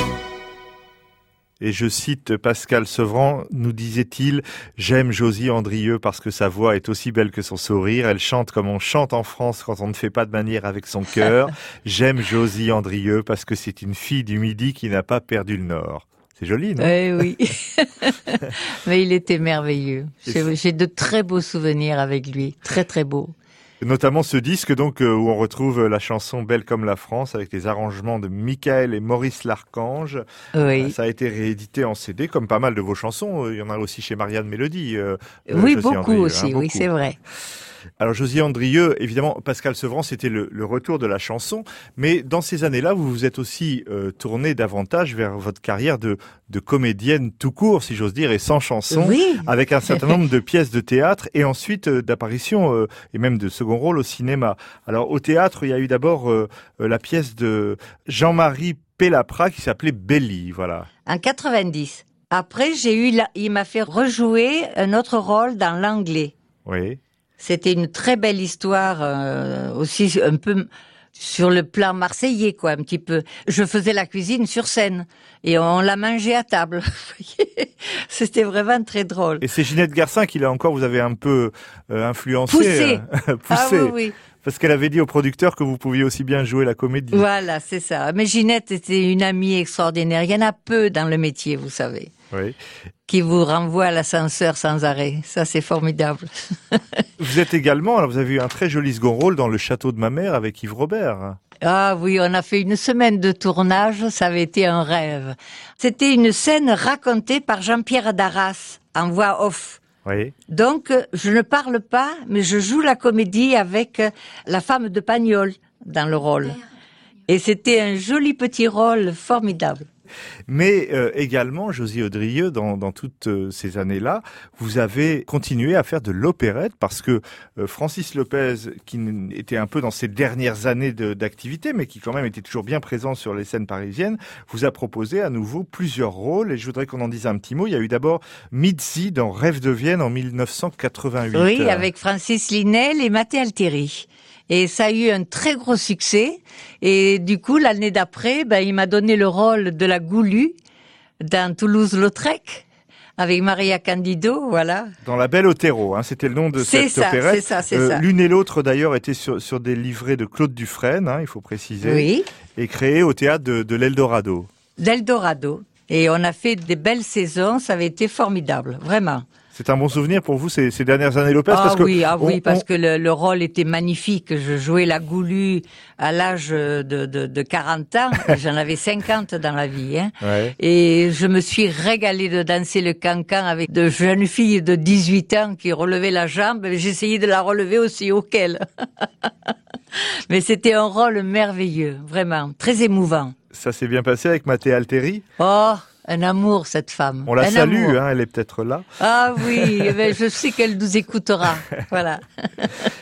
Et je cite Pascal Sevran, nous disait-il, j'aime Josie Andrieux parce que sa voix est aussi belle que son sourire. Elle chante comme on chante en France quand on ne fait pas de manière avec son cœur. J'aime Josie Andrieux parce que c'est une fille du Midi qui n'a pas perdu le Nord. C'est joli, non? Oui. Mais il était merveilleux. J'ai de très beaux souvenirs avec lui. Très, très beaux. Notamment ce disque donc où on retrouve la chanson Belle comme la France avec les arrangements de Michael et Maurice Larchange. Oui. Ça a été réédité en CD comme pas mal de vos chansons. Il y en a aussi chez Marianne Mélodie. Oui, Josie beaucoup Andrieux, aussi. beaucoup. Oui, c'est vrai. Alors Josie Andrieux, évidemment, Pascal Sevran, c'était le retour de la chanson. Mais dans ces années-là, vous vous êtes aussi tourné davantage vers votre carrière de comédienne tout court, si j'ose dire, et sans chanson, oui. Avec un certain nombre de pièces de théâtre et ensuite d'apparitions et même de second rôle au cinéma. Alors au théâtre, il y a eu d'abord la pièce de Jean-Marie Pellaprat qui s'appelait Belly, voilà. En 90. Après, il m'a fait rejouer un autre rôle dans l'anglais. Oui. C'était une très belle histoire, aussi un peu sur le plan marseillais, quoi, un petit peu. Je faisais la cuisine sur scène et on la mangeait à table. C'était vraiment très drôle. Et c'est Ginette Garcin qui, là encore, vous avez un peu influencé. Poussé. Ah oui, oui. Parce qu'elle avait dit au producteur que vous pouviez aussi bien jouer la comédie. Voilà, c'est ça. Mais Ginette était une amie extraordinaire. Il y en a peu dans le métier, vous savez. Oui. Qui vous renvoie à l'ascenseur sans arrêt. Ça, c'est formidable. Vous êtes également, alors vous avez eu un très joli second rôle dans Le Château de ma mère avec Yves Robert. Ah oui, on a fait une semaine de tournage, ça avait été un rêve. C'était une scène racontée par Jean-Pierre Darras, en voix off. Oui. Donc, je ne parle pas, mais je joue la comédie avec la femme de Pagnol dans le rôle. Et c'était un joli petit rôle formidable. Mais également, Josie Andrieux, dans toutes ces années-là, vous avez continué à faire de l'opérette parce que Francis Lopez, qui était un peu dans ses dernières années d'activité, mais qui quand même était toujours bien présent sur les scènes parisiennes, vous a proposé à nouveau plusieurs rôles. Et je voudrais qu'on en dise un petit mot. Il y a eu d'abord Mitzi dans Rêve de Vienne en 1988. Oui, avec Francis Linel et Mathé Altieri. Et ça a eu un très gros succès. Et du coup, l'année d'après, il m'a donné le rôle de la Goulue dans Toulouse-Lautrec avec Maria Candido, voilà. Dans La Belle Otero, c'était le nom de cette opérette. C'est ça. L'une et l'autre, d'ailleurs, étaient sur des livrets de Claude Dufresne, il faut préciser. Oui. Et créées au théâtre de l'Eldorado. L'Eldorado. Et on a fait des belles saisons, ça avait été formidable, vraiment. C'est un bon souvenir pour vous ces dernières années Lopez parce que parce que le rôle était magnifique. Je jouais la Goulue à l'âge de 40 ans. J'en avais 50 dans la vie. Ouais. Et je me suis régalée de danser le cancan avec de jeunes filles de 18 ans qui relevaient la jambe. J'essayais de la relever aussi haut qu'elles. Mais c'était un rôle merveilleux, vraiment, très émouvant. Ça s'est bien passé avec Mathé Altieri? Oh, un amour, cette femme. On la salue, elle est peut-être là. Ah oui, je sais qu'elle nous écoutera. Voilà.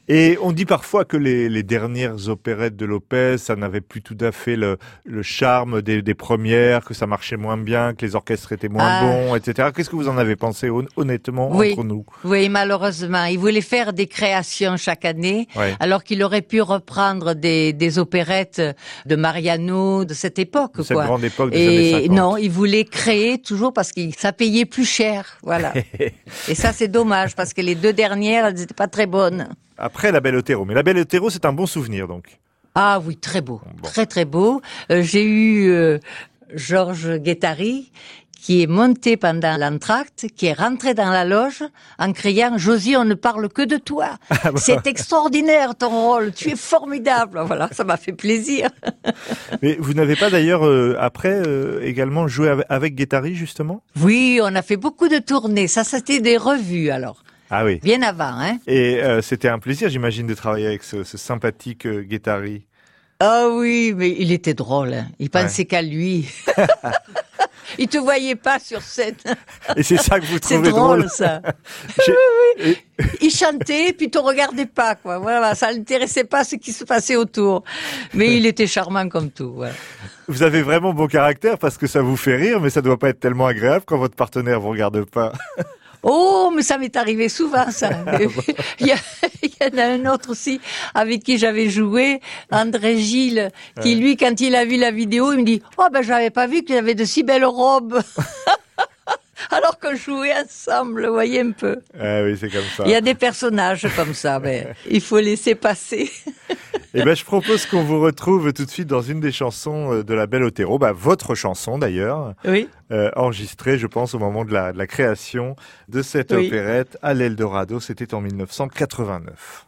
Et on dit parfois que les dernières opérettes de Lopez, ça n'avait plus tout à fait le charme des premières, que ça marchait moins bien, que les orchestres étaient moins bons, etc. Qu'est-ce que vous en avez pensé honnêtement entre nous? Oui, malheureusement. Il voulait faire des créations chaque année, alors qu'il aurait pu reprendre des opérettes de Mariano, de cette époque, de cette grande époque des années 50. Non, il voulait créer toujours parce que ça payait plus cher, voilà. Et ça, c'est dommage parce que les deux dernières, elles n'étaient pas très bonnes. Après La Belle Otero. Mais La Belle Otero, c'est un bon souvenir, donc. Ah oui, très beau. Bon. Très, très beau. J'ai eu Georges Guettari, qui est monté pendant l'entracte, qui est rentré dans la loge en criant « Josie, on ne parle que de toi. C'est extraordinaire ton rôle, tu es formidable. » Voilà, ça m'a fait plaisir. Mais vous n'avez pas d'ailleurs, après, également joué avec Guettari, justement? Oui, on a fait beaucoup de tournées. Ça, c'était des revues, alors. Ah oui. Bien avant, hein. Et c'était un plaisir, j'imagine, de travailler avec ce sympathique Guettari. Ah oui, mais il était drôle. Hein. Il pensait qu'à lui. Il te voyait pas sur scène. Et c'est ça que vous trouvez drôle? C'est drôle, ça. Oui. Il chantait, puis il te regardait pas, quoi. Voilà, ça l'intéressait pas ce qui se passait autour. Mais il était charmant comme tout. Voilà. Vous avez vraiment bon caractère parce que ça vous fait rire, mais ça doit pas être tellement agréable quand votre partenaire vous regarde pas. Oh, mais ça m'est arrivé souvent, ça. Il y en a un autre aussi avec qui j'avais joué, André Gilles, qui lui, quand il a vu la vidéo, il me dit « Oh, ben, j'avais pas vu qu'il avait de si belles robes. » Alors qu'on jouait ensemble, vous voyez un peu. Ah oui, c'est comme ça. Il y a des personnages comme ça, mais il faut laisser passer. Eh ben, je propose qu'on vous retrouve tout de suite dans une des chansons de La Belle Otero, votre chanson d'ailleurs, enregistrée, je pense, au moment de la création de cette opérette à l'Eldorado. C'était en 1989.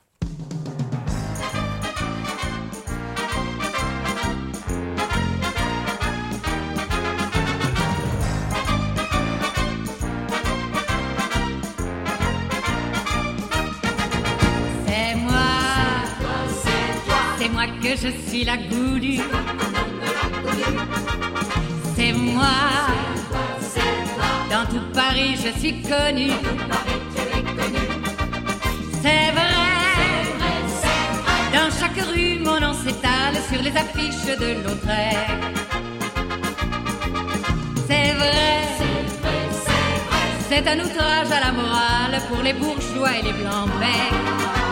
C'est moi que je suis la goulue. C'est moi. Dans tout Paris je suis connue. C'est vrai. Dans chaque rue mon nom s'étale sur les affiches de Lautrec. C'est vrai. C'est un outrage à la morale pour les bourgeois et les blancs-becs.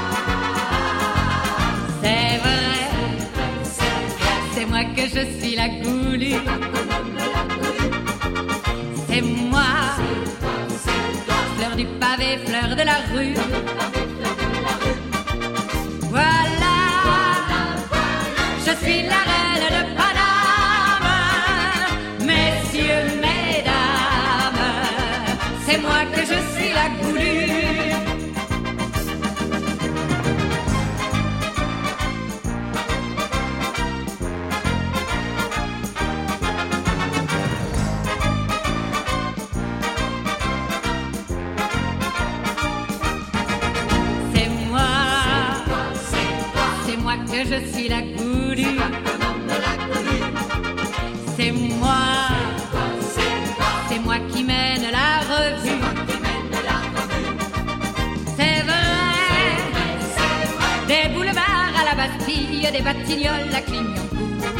C'est vrai, c'est moi que je suis la goulue. C'est moi, fleur du pavé, fleur de la rue. Voilà, je suis la reine de Paname. Messieurs, mesdames, c'est moi que je suis la goulue. Que je suis la goulue. C'est moi qui mène la revue. C'est vrai, des boulevards à la Bastille, des Batignolles à Clignancourt.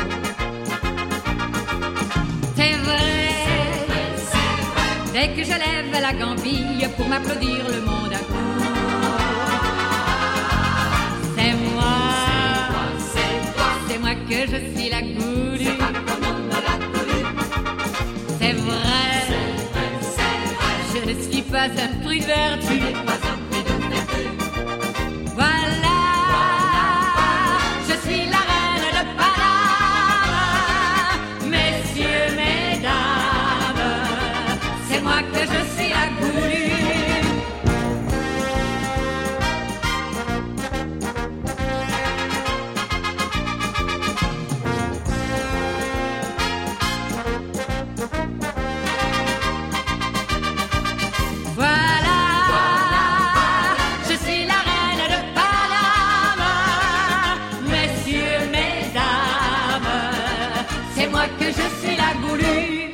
C'est vrai, dès que je lève la gambille pour m'applaudir le monde à court. C'est moi que je suis la goulue. C'est vrai, je ne suis pas un fruit de vertu. Voilà, je suis la reine de Paname. Messieurs, mesdames, c'est moi que je suis la goulue.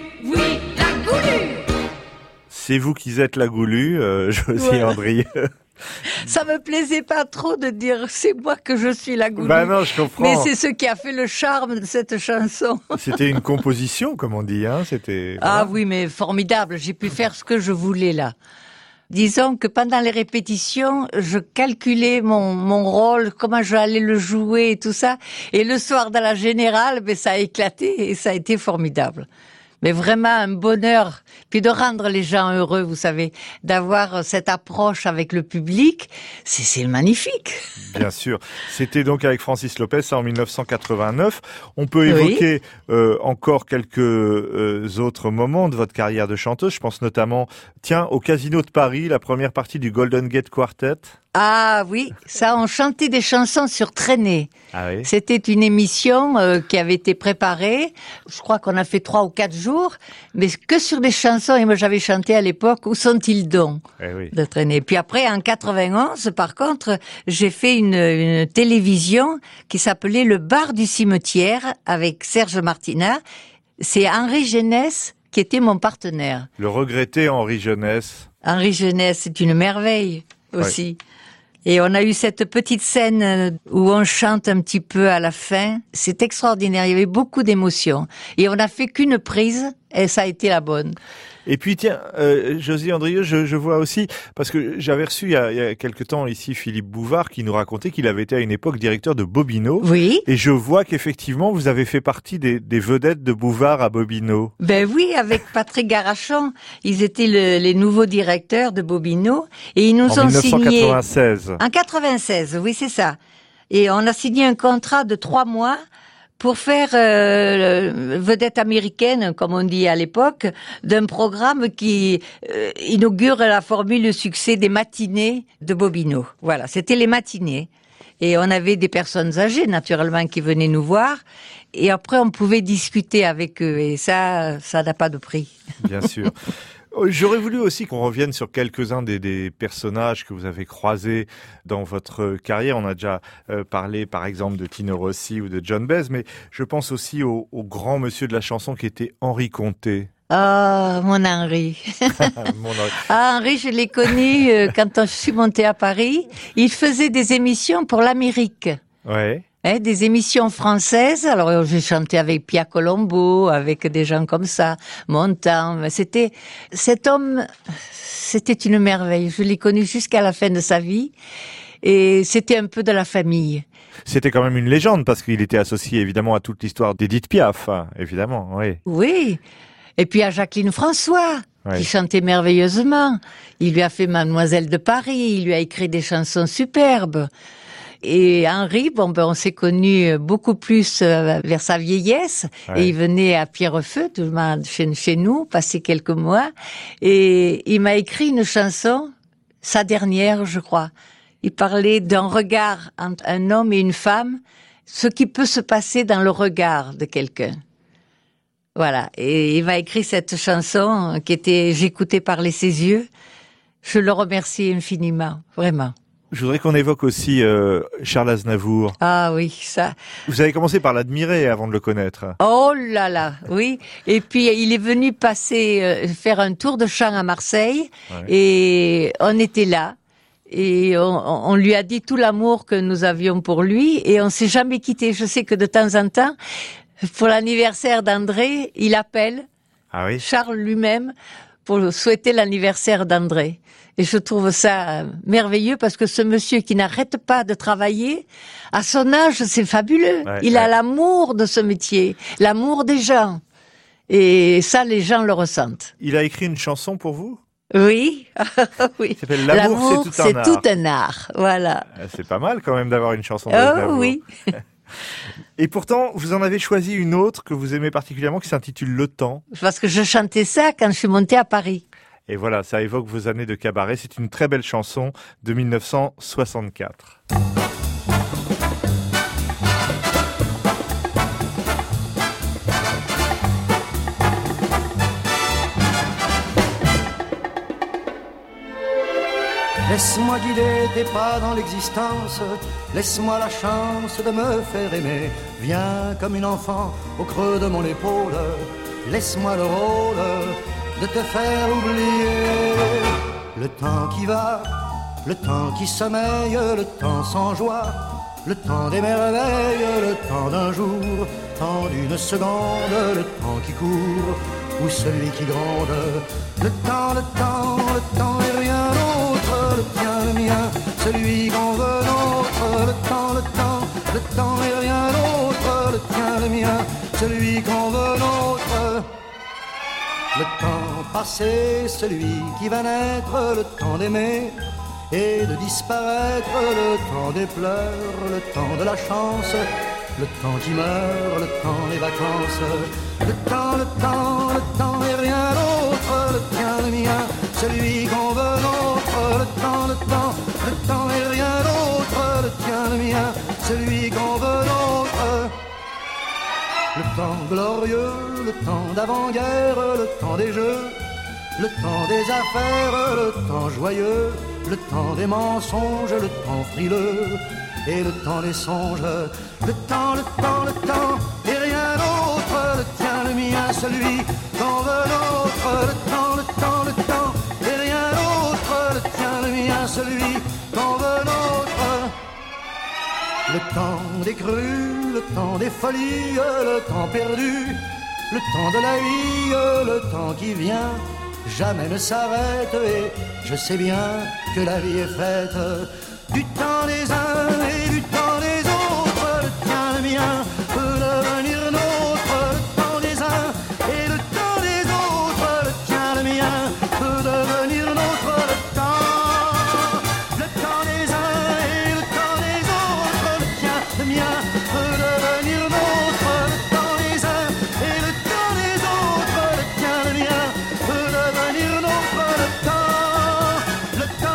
C'est vous qui êtes la goulue, Josie Andrieux. Ça me plaisait pas trop de dire c'est moi que je suis la Goulou. Bah non, je comprends. Mais c'est ce qui a fait le charme de cette chanson. C'était une composition, comme on dit, hein. C'était. Ah voilà. oui, mais formidable. J'ai pu faire ce que je voulais là. Disons que pendant les répétitions, je calculais mon rôle, comment je allais le jouer et tout ça. Et le soir dans la générale, ben, ça a éclaté et ça a été formidable. Mais vraiment un bonheur. Puis de rendre les gens heureux, vous savez, d'avoir cette approche avec le public, c'est magnifique. Bien sûr. C'était donc avec Francis Lopez, ça en 1989. On peut évoquer encore quelques autres moments de votre carrière de chanteuse. Je pense notamment, au Casino de Paris, la première partie du Golden Gate Quartet. Ah oui, ça, on chantait des chansons sur traînée. Ah oui. C'était une émission qui avait été préparée. Je crois qu'on a fait 3 ou 4 jours, mais que sur des chansons. Et moi, j'avais chanté à l'époque « Où sont-ils donc ?» de traînée. Puis après, en 91, par contre, j'ai fait une télévision qui s'appelait « Le bar du cimetière » avec Serge Martinat. C'est Henri Jeunesse qui était mon partenaire. Le regretté Henri Jeunesse. Henri Jeunesse, c'est une merveille aussi. Ouais. Et on a eu cette petite scène où on chante un petit peu à la fin. C'est extraordinaire. Il y avait beaucoup d'émotions. Et on n'a fait qu'une prise et ça a été la bonne. Et puis tiens, Josie Andrieux, je vois aussi, parce que j'avais reçu il y a quelque temps ici Philippe Bouvard qui nous racontait qu'il avait été à une époque directeur de Bobino. Oui. Et je vois qu'effectivement vous avez fait partie des vedettes de Bouvard à Bobino. Ben oui, avec Patrick Garachon, ils étaient les nouveaux directeurs de Bobino et ils nous ont signé... En 1996. En 96, oui c'est ça. Et on a signé un contrat de 3 mois pour faire vedette américaine, comme on dit à l'époque, d'un programme qui inaugure la formule succès des matinées de Bobino. Voilà, c'était les matinées. Et on avait des personnes âgées, naturellement, qui venaient nous voir. Et après, on pouvait discuter avec eux. Et ça n'a pas de prix. Bien sûr. J'aurais voulu aussi qu'on revienne sur quelques-uns des personnages que vous avez croisés dans votre carrière. On a déjà parlé, par exemple, de Tino Rossi ou de John Baez, mais je pense aussi au grand monsieur de la chanson qui était Henri Conté. Ah, mon Henri. Mon Henri. Ah, Henri, je l'ai connu quand je suis montée à Paris. Il faisait des émissions pour l'Amérique. Ouais. Des émissions françaises. Alors, j'ai chanté avec Pia Colombo, avec des gens comme ça, Montand. Cet homme, c'était une merveille. Je l'ai connu jusqu'à la fin de sa vie. Et c'était un peu de la famille. C'était quand même une légende, parce qu'il était associé évidemment à toute l'histoire d'Édith Piaf, hein, évidemment, oui. Oui. Et puis à Jacqueline François, qui chantait merveilleusement. Il lui a fait Mademoiselle de Paris, il lui a écrit des chansons superbes. Et Henri, on s'est connus beaucoup plus vers sa vieillesse. Ouais. Et il venait à Pierrefeu, chez nous, passer quelques mois. Et il m'a écrit une chanson, sa dernière, je crois. Il parlait d'un regard entre un homme et une femme, ce qui peut se passer dans le regard de quelqu'un. Voilà. Et il m'a écrit cette chanson qui était « J'écoutais parler ses yeux ». Je le remercie infiniment, vraiment. Je voudrais qu'on évoque aussi Charles Aznavour. Ah oui, ça. Vous avez commencé par l'admirer avant de le connaître. Oh là là, oui. Et puis il est venu faire un tour de chant à Marseille, et on était là. Et on lui a dit tout l'amour que nous avions pour lui, et on s'est jamais quitté. Je sais que de temps en temps, pour l'anniversaire d'André, il appelle Charles lui-même pour souhaiter l'anniversaire d'André. Et je trouve ça merveilleux parce que ce monsieur qui n'arrête pas de travailler, à son âge, c'est fabuleux. Il a l'amour de ce métier, l'amour des gens. Et ça, les gens le ressentent. Il a écrit une chanson pour vous ? Oui, oui. Ça s'appelle L'amour, c'est tout un art. Voilà. C'est pas mal quand même d'avoir une chanson d'Aznavour. Oh oui. Et pourtant, vous en avez choisi une autre que vous aimez particulièrement qui s'intitule Le Temps. Parce que je chantais ça quand je suis montée à Paris. Et voilà, ça évoque vos années de cabaret. C'est une très belle chanson de 1964. Laisse-moi guider tes pas dans l'existence, laisse-moi la chance de me faire aimer. Viens comme une enfant au creux de mon épaule, laisse-moi le rôle de te faire oublier. Le temps qui va le temps qui sommeille, le temps sans joie, le temps des merveilles, le temps d'un jour, temps d'une seconde, le temps qui court, ou celui qui gronde. Le temps et rien d'autre, le tien, le mien, celui qu'on veut nôtre. Le temps et rien d'autre, le tien, le mien, celui qu'on veut nôtre. Le temps passé, celui qui va naître, le temps d'aimer et de disparaître, le temps des pleurs, le temps de la chance, le temps qui meurt, le temps des vacances. Le temps et rien d'autre, le tien, le mien, celui qu'on veut nôtre. Le temps et rien d'autre, le tien, le mien, celui qu'on veut nôtre. Le temps glorieux, le temps d'avant-guerre, le temps des jeux, le temps des affaires, le temps joyeux, le temps des mensonges, le temps frileux et le temps des songes. Le temps et rien d'autre, le tien, le mien, celui qu'on veut nôtre. Le temps et rien d'autre, le tien, le mien, celui qu'on veut nôtre. Le temps des crues, le temps des folies, le temps perdu, le temps de la vie, le temps qui vient, jamais ne s'arrête. Et je sais bien que la vie est faite du temps des uns et du temps des autres. Le tien, le mien, peut devenir nôtre. Le temps des uns et le temps des autres. Le tien, le mien, peut devenir nôtre. Le temps des uns et le temps des autres. Le tien, le mien, peut devenir nôtre. Le temps des uns et le temps des autres. Le tien, le mien, peut devenir nôtre. Le temps.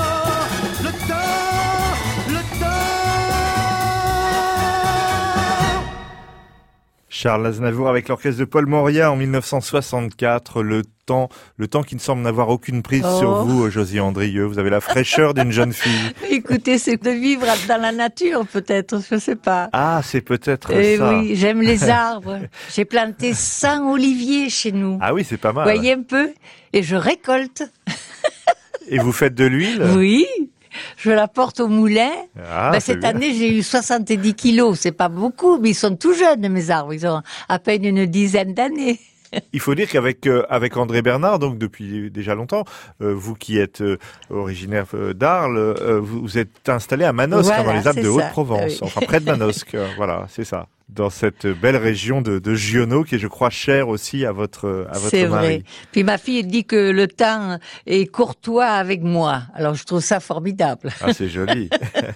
Charles Aznavour avec l'orchestre de Paul Moria en 1964, le temps qui ne semble n'avoir aucune prise sur vous, Josie Andrieux. Vous avez la fraîcheur d'une jeune fille. Écoutez, c'est de vivre dans la nature, peut-être, je sais pas. Ah, c'est peut-être ça. Oui, j'aime les arbres. J'ai planté 100 oliviers chez nous. Ah oui, c'est pas mal. Vous voyez un peu? Et je récolte. Et vous faites de l'huile? Oui. Je la porte au moulin. Ah, cette année, j'ai eu 70 kilos. C'est pas beaucoup, mais ils sont tout jeunes, mes arbres. Ils ont à peine une dizaine d'années. Il faut dire qu'avec André Bernard, donc depuis déjà longtemps, vous qui êtes originaire d'Arles, vous êtes installé à Manosque, dans les Alpes de Haute-Provence, oui. Enfin près de Manosque. Voilà, c'est ça. Dans cette belle région de Giono, qui est, je crois, chère aussi à votre mari. C'est vrai. Puis ma fille dit que le temps est courtois avec moi. Alors je trouve ça formidable. Ah, c'est joli.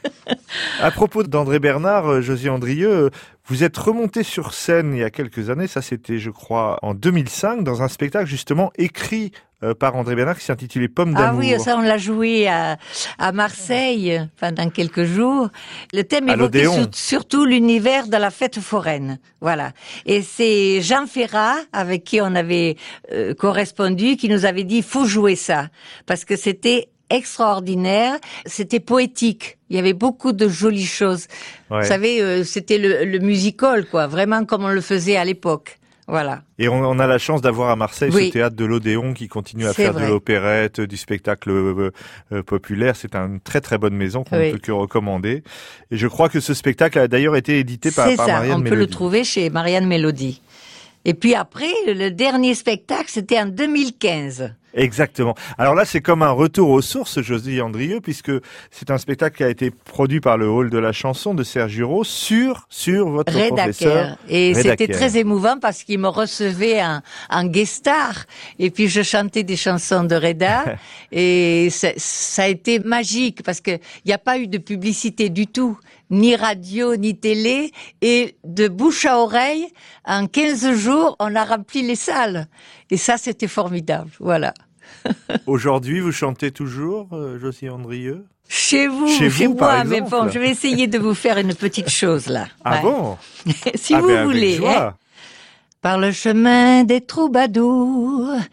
À propos d'André Bernard, Josie Andrieux, vous êtes remonté sur scène il y a quelques années, ça c'était, je crois, en 2005, dans un spectacle justement écrit par André Bernard qui s'intitulait Pomme d'amour. Ah oui, ça on l'a joué à Marseille pendant quelques jours. Le thème évoquait surtout l'univers de la fête foraine. Voilà. Et c'est Jean Ferrat, avec qui on avait correspondu, qui nous avait dit « faut jouer ça » parce que c'était extraordinaire, c'était poétique. Il y avait beaucoup de jolies choses. Ouais. Vous savez, c'était le musical, quoi, vraiment comme on le faisait à l'époque. Voilà. Et on a la chance d'avoir à Marseille ce théâtre de l'Odéon qui continue à faire de l'opérette, du spectacle populaire. C'est une très très bonne maison qu'on ne peut que recommander. Et je crois que ce spectacle a d'ailleurs été édité par Marianne Mélodie. On peut le trouver chez Marianne Mélodie. Et puis après, le dernier spectacle, c'était en 2015. Exactement. Alors là, c'est comme un retour aux sources, Josie Andrieux, puisque c'est un spectacle qui a été produit par le Hall de la chanson de Serge Giraud sur votre professeur. Et c'était très émouvant parce qu'il me recevait en guest star. Et puis je chantais des chansons de Reda. Et ça a été magique parce que il n'y a pas eu de publicité du tout. Ni radio, ni télé. Et de bouche à oreille, en 15 jours, on a rempli les salles. Et ça, c'était formidable. Voilà. Aujourd'hui, vous chantez toujours, Josie Andrieux? Chez moi, mais bon, je vais essayer de vous faire une petite chose, là. Ah bon? Si vous voulez. Par le chemin des troubadours,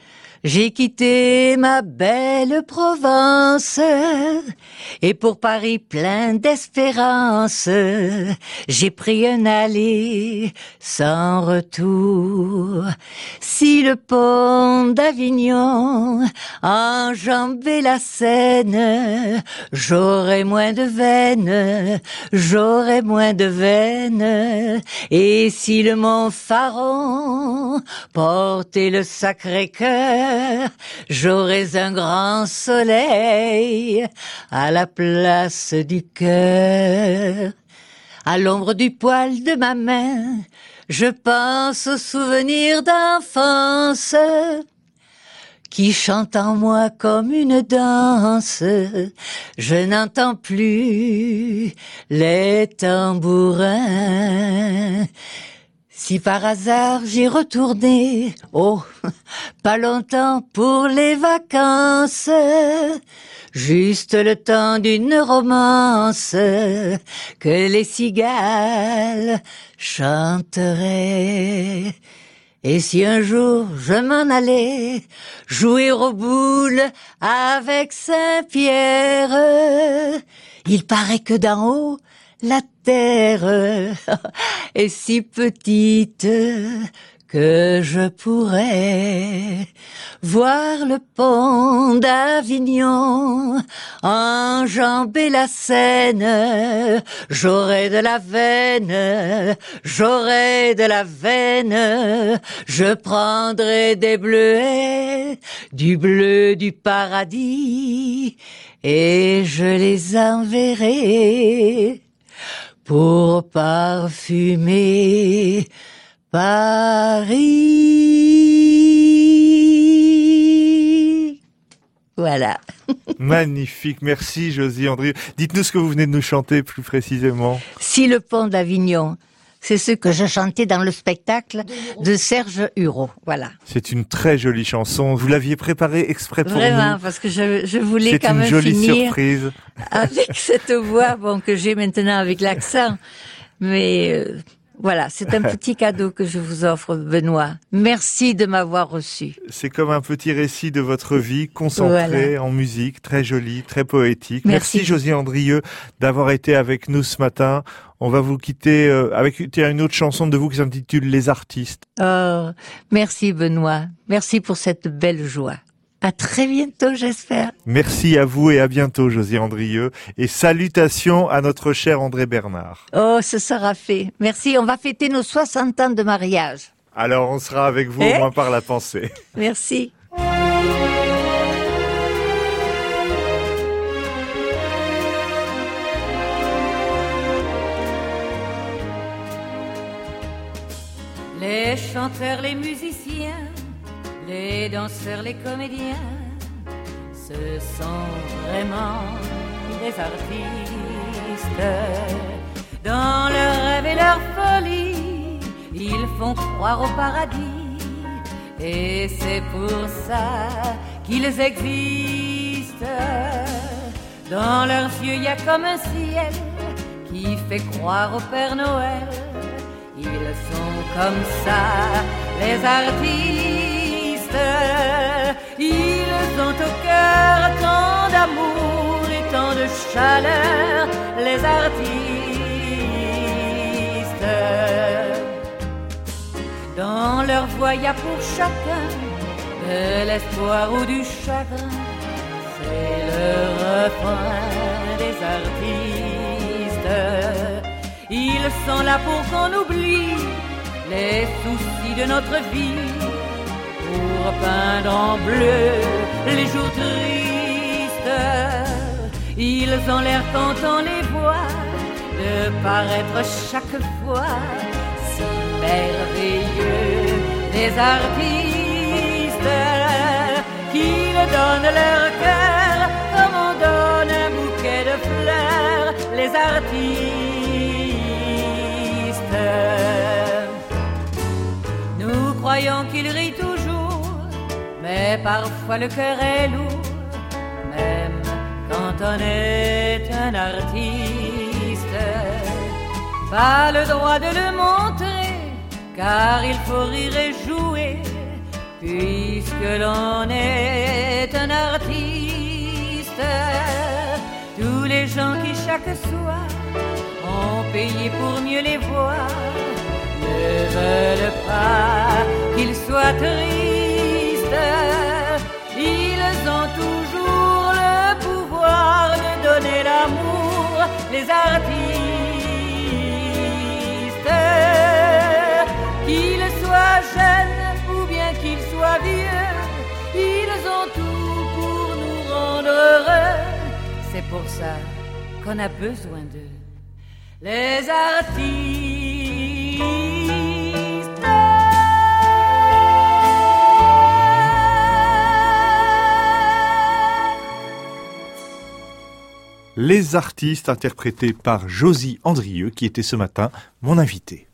J'ai quitté ma belle Provence et pour Paris plein d'espérance, j'ai pris un aller sans retour. Si le pont d'Avignon enjambait la Seine, j'aurais moins de veine, j'aurais moins de veine. Et si le mont Faron portait le Sacré-Cœur, j'aurais un grand soleil à la place du cœur. À l'ombre du poil de ma main, je pense aux souvenirs d'enfance qui chante en moi comme une danse. Je n'entends plus les tambourins. Si par hasard j'y retournais, oh, pas longtemps pour les vacances, juste le temps d'une romance que les cigales chanteraient. Et si un jour je m'en allais jouer aux boules avec Saint-Pierre, il paraît que d'en haut, la terre est si petite que je pourrais voir le pont d'Avignon enjamber la Seine. J'aurais de la veine, j'aurais de la veine, je prendrai des bleuets, du bleu du paradis, et je les enverrai pour parfumer Paris. Voilà. Magnifique, merci Josie Andrieux. Dites-nous ce que vous venez de nous chanter plus précisément. Si le pont d'Avignon, c'est ce que je chantais dans le spectacle de Serge Hureau. Voilà. C'est une très jolie chanson. Vous l'aviez préparée exprès pour nous. Vraiment, parce que je voulais quand même finir. C'est une jolie surprise. Avec cette voix, bon, que j'ai maintenant avec l'accent. Mais voilà, c'est un petit cadeau que je vous offre, Benoît. Merci de m'avoir reçu. C'est comme un petit récit de votre vie, concentré en musique, très joli, très poétique. Merci Josie Andrieux d'avoir été avec nous ce matin. On va vous quitter avec une autre chanson de vous qui s'intitule Les Artistes. Oh, merci Benoît. Merci pour cette belle joie. À très bientôt, j'espère. Merci à vous et à bientôt, Josie Andrieux. Et salutations à notre cher André Bernard. Oh, ce sera fait. Merci, on va fêter nos 60 ans de mariage. Alors, on sera avec vous au moins par la pensée. Merci. Les chanteurs, les musiciens, les danseurs, les comédiens, ce sont vraiment des artistes. Dans leurs rêves et leur folie, ils font croire au paradis. Et c'est pour ça qu'ils existent. Dans leurs yeux, il y a comme un ciel qui fait croire au Père Noël. Ils sont comme ça, les artistes. Ils ont au cœur tant d'amour et tant de chaleur, les artistes. Dans leur voix, il y a pour chacun de l'espoir ou du chagrin. C'est le refrain des artistes. Ils sont là pour qu'on oublie les soucis de notre vie, pour peindre en bleu les jours tristes. Ils ont l'air quand on les voit de paraître chaque fois si merveilleux. Les artistes, qu'ils donnent leur cœur comme on donne un bouquet de fleurs. Les artistes, nous croyons qu'ils rient toujours, mais parfois le cœur est lourd, même quand on est un artiste. Pas le droit de le montrer, car il faut rire et jouer puisque l'on est un artiste. Tous les gens qui chaque soir ont payé pour mieux les voir ne veulent pas qu'ils soient tristes. Ils ont toujours le pouvoir de donner l'amour, les artistes. Qu'ils soient jeunes ou bien qu'ils soient vieux, ils ont tout pour nous rendre heureux. C'est pour ça qu'on a besoin d'eux, les artistes. Les artistes interprétés par Josie Andrieux, qui était ce matin mon invité.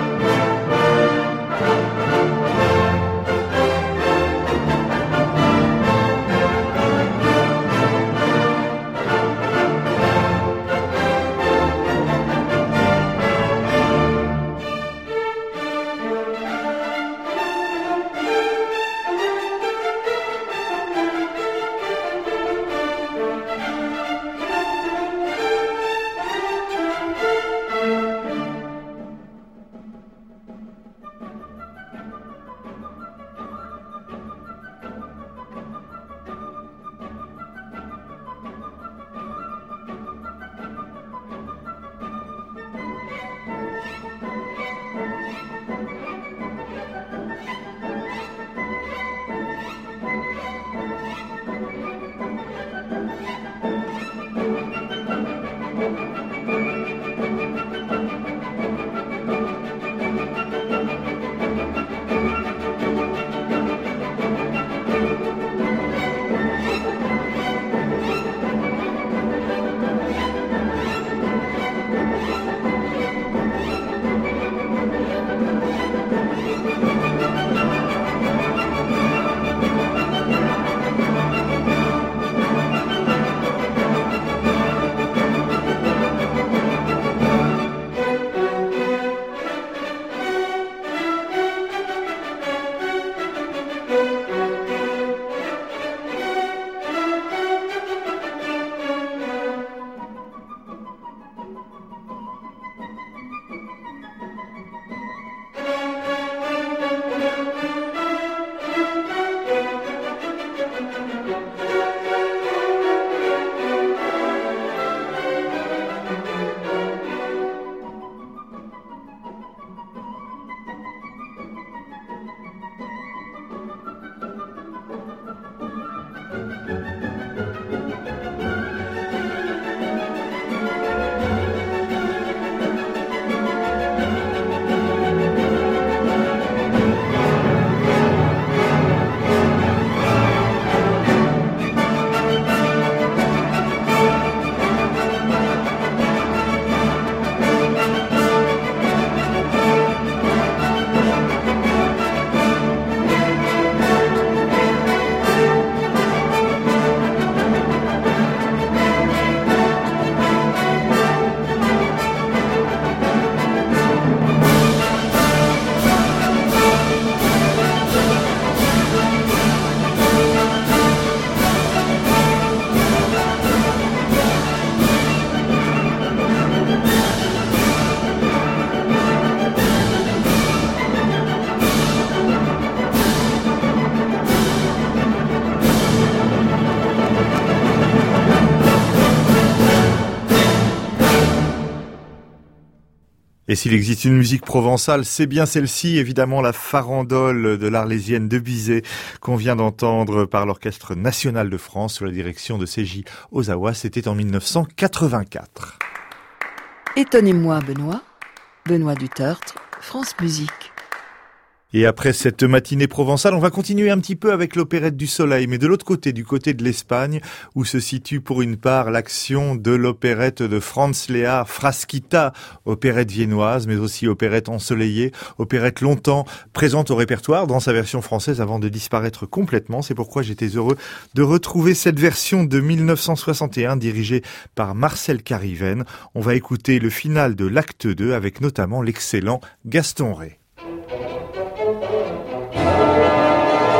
Et s'il existe une musique provençale, c'est bien celle-ci, évidemment la farandole de l'Arlésienne de Bizet, qu'on vient d'entendre par l'Orchestre National de France sous la direction de Seiji Ozawa. C'était en 1984. Étonnez-moi, Benoît. Benoît Dutertre, France Musique. Et après cette matinée provençale, on va continuer un petit peu avec l'opérette du Soleil, mais de l'autre côté, du côté de l'Espagne, où se situe pour une part l'action de l'opérette de Franz Lehár, Frasquita, opérette viennoise, mais aussi opérette ensoleillée, opérette longtemps présente au répertoire dans sa version française avant de disparaître complètement. C'est pourquoi j'étais heureux de retrouver cette version de 1961 dirigée par Marcel Cariven. On va écouter le final de l'acte 2 avec notamment l'excellent Gaston Rey.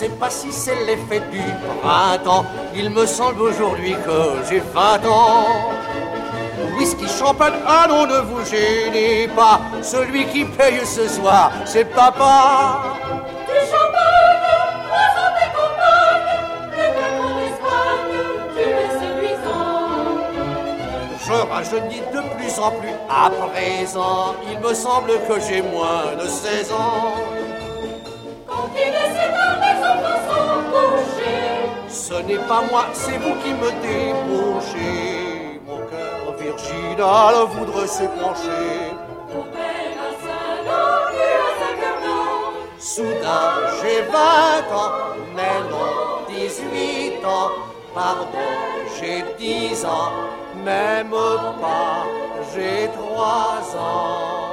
sais pas si c'est l'effet du printemps. Il me semble aujourd'hui que j'ai 20 ans. Whisky, champagne, ah non, ne vous gênez pas. Celui qui paye ce soir, c'est papa. Du champagne, poison des campagnes, les cacons d'Espagne, tu es séduisant. Je rajeunis de plus en plus à présent. Il me semble que j'ai moins de 16 ans. Quand il est si tard, les enfants sont couchés. Ce n'est pas moi, c'est vous qui me débauchez. Mon cœur virginal voudrait s'épancher. Pour peine à 5 ans, tu as 5 ans. Soudain j'ai 20 ans, mais non 18 ans. Pardon, j'ai 10 ans, même pas, j'ai 3 ans.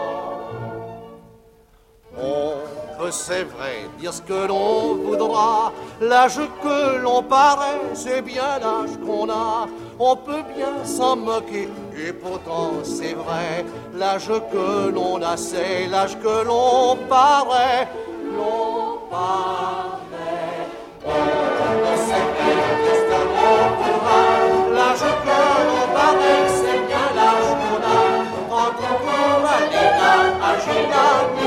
On peut, c'est vrai, dire ce que l'on voudra. L'âge que l'on paraît, c'est bien l'âge qu'on a. On peut bien s'en moquer, et pourtant c'est vrai. L'âge que l'on a, c'est l'âge que l'on paraît. L'on paraît. On sait bien dire ce que l'on voudra. L'âge que l'on paraît, c'est bien l'âge qu'on a. Quand on court à Léna, à Gina,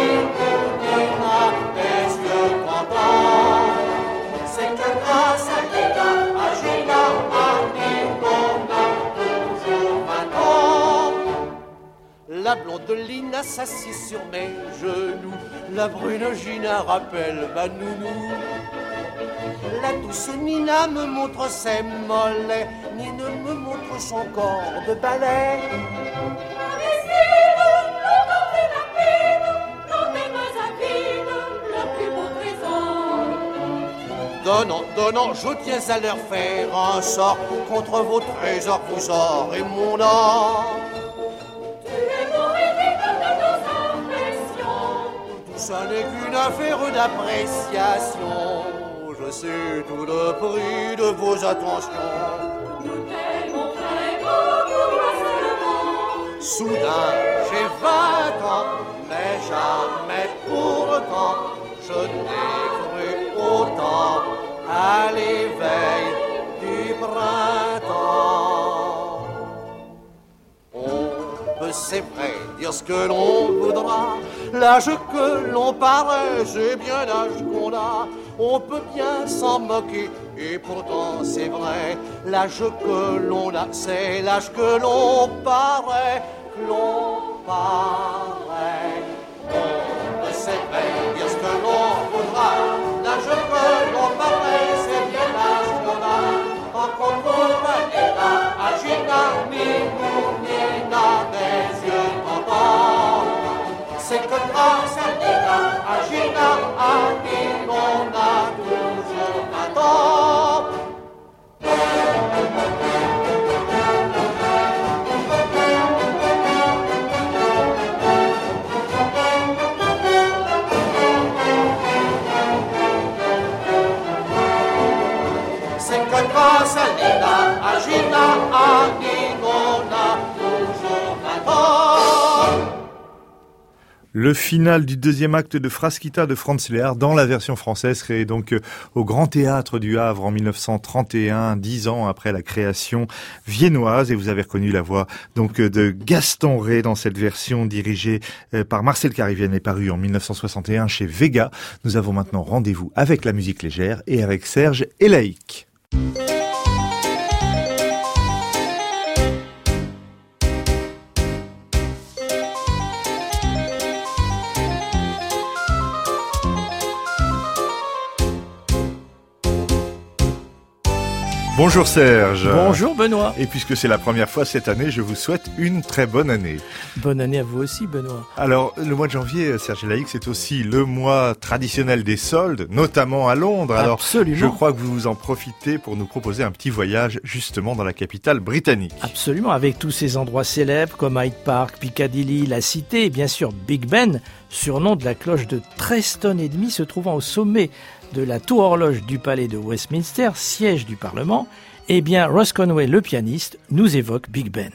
Nina, les yeux contents. C'est que grâce à Léna, à Gina, à Nina, on a toujours 20 ans. La blonde Lina s'assit sur mes genoux. La brune Gina rappelle ma nounou. La douce Nina me montre ses mollets. Nina me montre son corps de balai. Imbécile, longtemps fait la pine, dans tes mains avides, le plus beau trésor. Donnant, donnant, je tiens à leur faire un sort. Contre vos trésors, vous aurez mon or. Tu es beau ridicule de nos impressions. Tout ça n'est qu'une affaire d'appréciation. Je sais tout le prix de vos attentions. Nous t'aimons vraiment pour toi seulement. Soudain, j'ai 20 ans, mais jamais pourtant je n'ai cru autant à l'éveil du printemps. On peut, c'est vrai, dire ce que l'on voudra. L'âge que l'on paraît, c'est bien l'âge qu'on a. On peut bien s'en moquer, et pourtant c'est vrai. L'âge que l'on a, c'est l'âge que l'on paraît. L'on paraît. On peut, c'est vrai, dire ce que l'on voudra. L'âge que l'on paraît, c'est bien l'âge qu'on a. Quand on trouve à Léna, à Gina, Nina, des yeux contents. C'est que grâce à Léna, à Gina, à Nina, on a toujours 20 ans. C'est que grâce à Léna, à Gina, à Nina, on a toujours 20 ans. Le final du deuxième acte de Frasquita de Franz Lehár dans la version française, créée donc au Grand Théâtre du Havre en 1931, 10 ans après la création viennoise. Et vous avez reconnu la voix donc de Gaston Rey dans cette version dirigée par Marcel Carivienne et parue en 1961 chez Vega. Nous avons maintenant rendez-vous avec la musique légère et avec Serge et Laïc. Bonjour Serge. Bonjour Benoît. Et puisque c'est la première fois cette année, je vous souhaite une très bonne année. Bonne année à vous aussi Benoît. Alors, le mois de janvier, Serge Laïc, c'est aussi le mois traditionnel des soldes, notamment à Londres. Alors, absolument. Je crois que vous en profitez pour nous proposer un petit voyage justement dans la capitale britannique. Absolument, avec tous ces endroits célèbres comme Hyde Park, Piccadilly, la Cité et bien sûr Big Ben, surnom de la cloche de 13 tonnes et demie se trouvant au sommet de la tour horloge du palais de Westminster, siège du Parlement. Eh bien, Ross Conway, le pianiste, nous évoque Big Ben.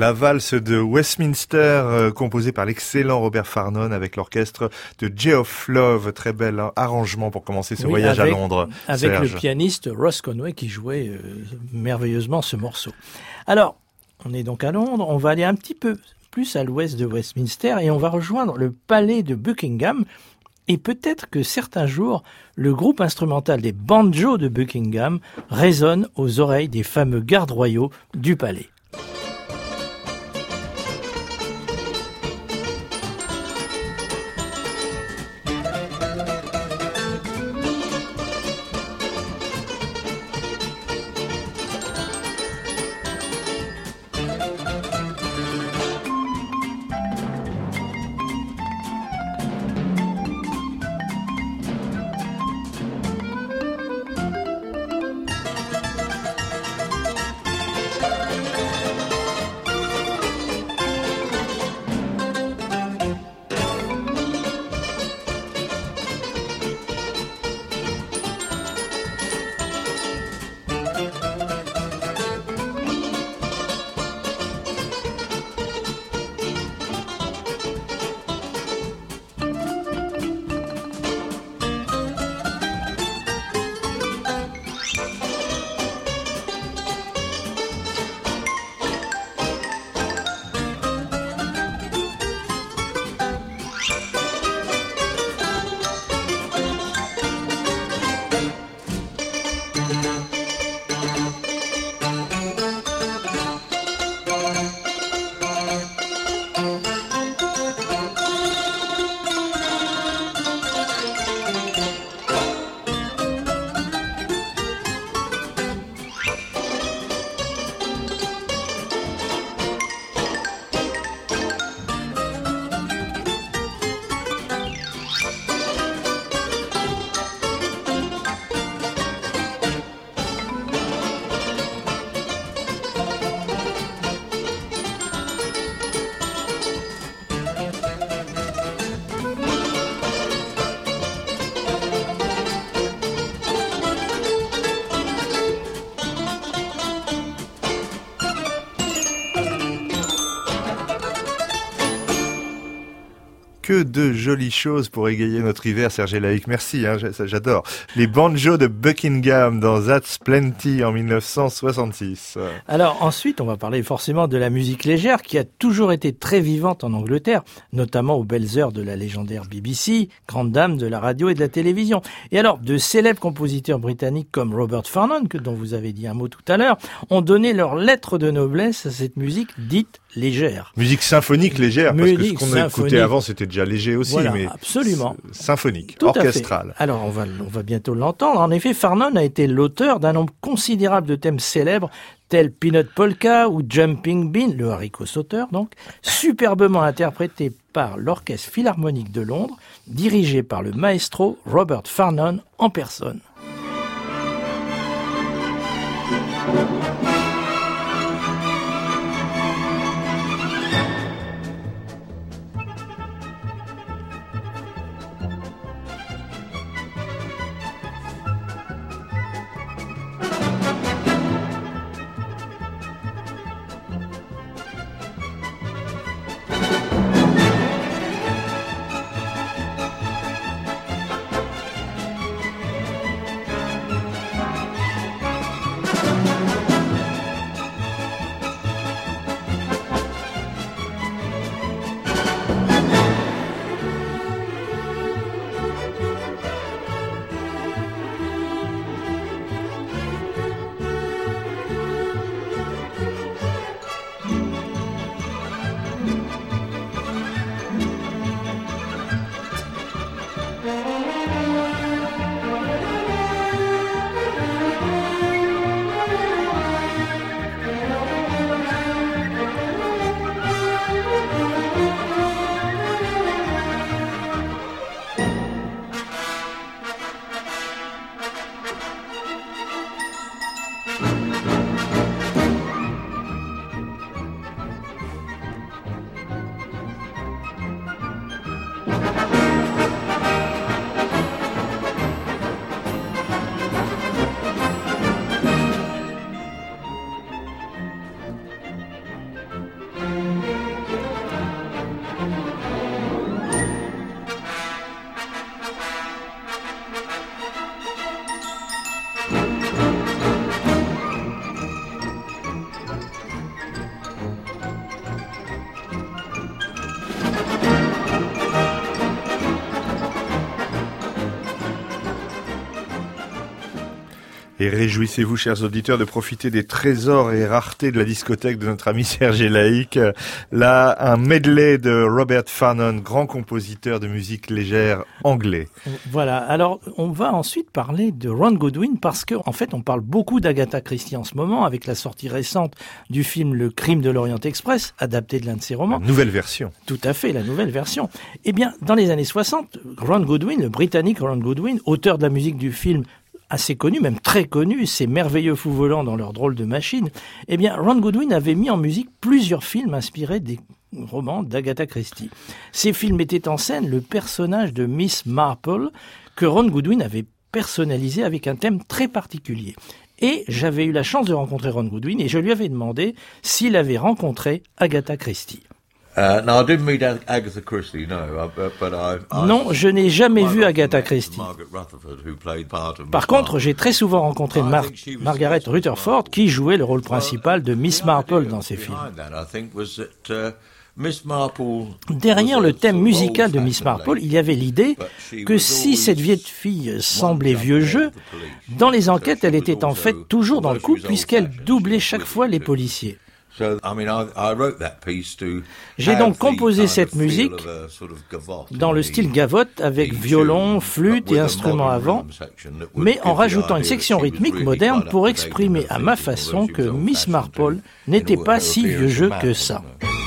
La valse de Westminster, composée par l'excellent Robert Farnon avec l'orchestre de Geoff Love. Très bel arrangement pour commencer ce voyage à Londres. Avec Serge. le pianiste Ross Conway qui jouait merveilleusement ce morceau. Alors, on est donc à Londres, on va aller un petit peu plus à l'ouest de Westminster et on va rejoindre le palais de Buckingham. Et peut-être que certains jours, le groupe instrumental des banjos de Buckingham résonne aux oreilles des fameux gardes royaux du palais. Que de jolies choses pour égayer notre hiver, Serge Laïc. Merci, j'adore. Les banjos de Buckingham dans That's Plenty en 1966. Alors ensuite, on va parler forcément de la musique légère qui a toujours été très vivante en Angleterre, notamment aux belles heures de la légendaire BBC, grande dame de la radio et de la télévision. Et alors, de célèbres compositeurs britanniques comme Robert Farnon, dont vous avez dit un mot tout à l'heure, ont donné leur lettre de noblesse à cette musique dite légère. Musique symphonique légère, parce que ce qu'on a écouté avant, c'était déjà léger aussi, voilà, mais absolument. Symphonique, tout orchestral. Alors, on va bientôt l'entendre. En effet, Farnon a été l'auteur d'un nombre considérable de thèmes célèbres, tels Peanut Polka ou Jumping Bean, le haricot sauteur donc, superbement interprété par l'Orchestre Philharmonique de Londres, dirigé par le maestro Robert Farnon en personne. Et réjouissez-vous, chers auditeurs, de profiter des trésors et raretés de la discothèque de notre ami Serge Laïc. Là, un medley de Robert Farnon, grand compositeur de musique légère anglais. Voilà. Alors, on va ensuite parler de Ron Goodwin parce que, en fait, on parle beaucoup d'Agatha Christie en ce moment avec la sortie récente du film Le Crime de l'Orient Express, adapté de l'un de ses romans. La nouvelle version. Tout à fait, la nouvelle version. Eh bien, dans les années 60, Ron Goodwin, le Britannique Ron Goodwin, auteur de la musique du film assez connu, même très connu, ces merveilleux fous volants dans leur drôle de machine, eh bien, Ron Goodwin avait mis en musique plusieurs films inspirés des romans d'Agatha Christie. Ces films mettaient en scène le personnage de Miss Marple que Ron Goodwin avait personnalisé avec un thème très particulier. Et j'avais eu la chance de rencontrer Ron Goodwin et je lui avais demandé s'il avait rencontré Agatha Christie. No, I didn't meet Agatha Christie, no, but non, je n'ai jamais vu Agatha Christie. Par contre, j'ai très souvent rencontré Margaret Rutherford, qui jouait le rôle principal de Miss Marple dans ces films. Derrière le thème musical de Miss Marple, il y avait l'idée que si cette vieille fille semblait vieux jeu, dans les enquêtes, elle était en fait toujours dans le coup, puisqu'elle doublait chaque fois les policiers. J'ai donc composé cette musique dans le style gavotte avec violon, flûte et instruments à vent, mais en rajoutant une section rythmique moderne pour exprimer à ma façon que Miss Marple n'était pas si vieux jeu que ça.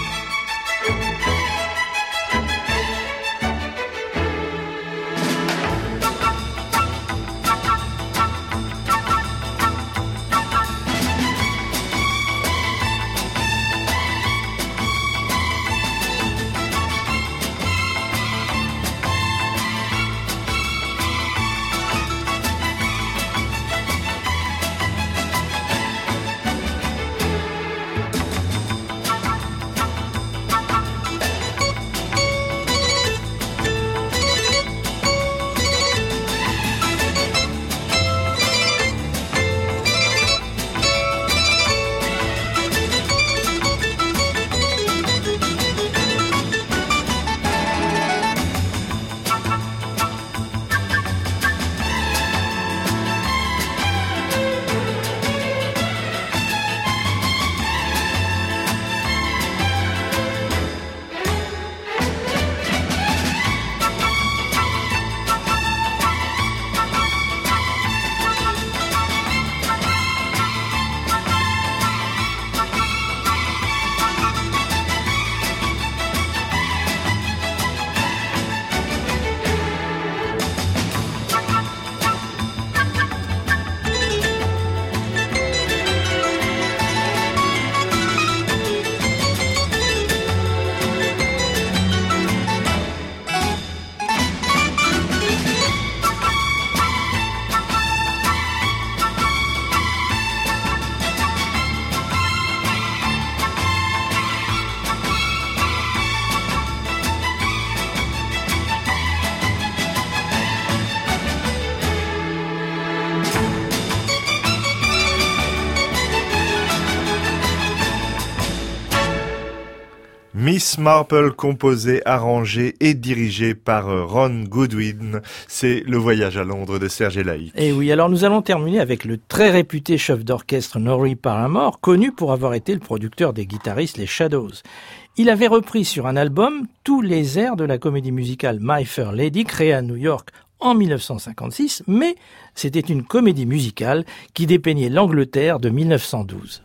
Miss Marple, composée, arrangée et dirigée par Ron Goodwin. C'est le voyage à Londres de Serge Laïc. Et oui, alors nous allons terminer avec le très réputé chef d'orchestre Norrie Paramore, connu pour avoir été le producteur des guitaristes les Shadows. Il avait repris sur un album tous les airs de la comédie musicale My Fair Lady, créée à New York en 1956, mais c'était une comédie musicale qui dépeignait l'Angleterre de 1912.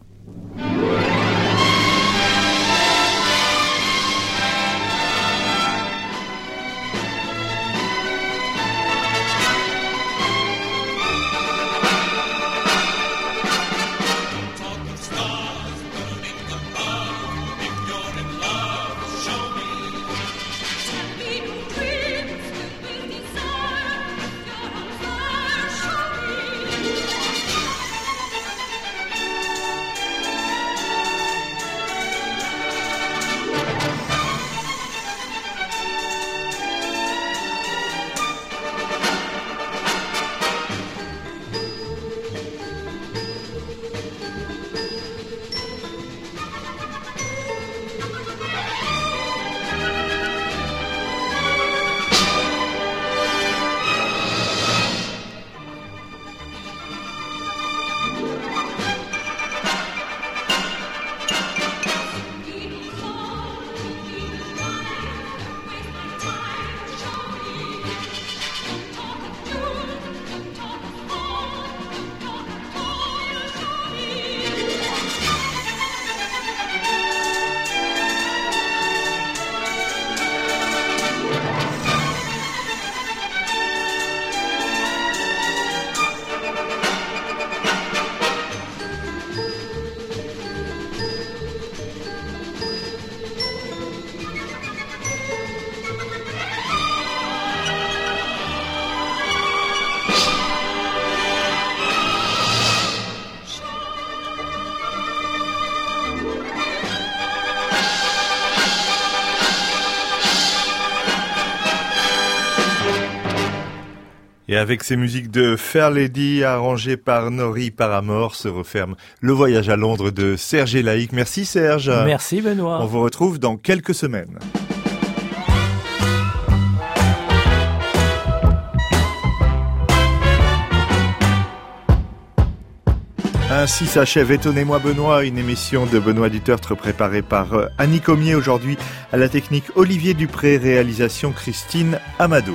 Et avec ces musiques de Fair Lady arrangées par Nori Paramore se referme le voyage à Londres de Serge Elaïc. Merci Serge. Merci Benoît. On vous retrouve dans quelques semaines. Ainsi s'achève Étonnez-moi Benoît, une émission de Benoît Dutertre préparée par Annie Comier, aujourd'hui à la technique Olivier Dupré, réalisation Christine Amadou.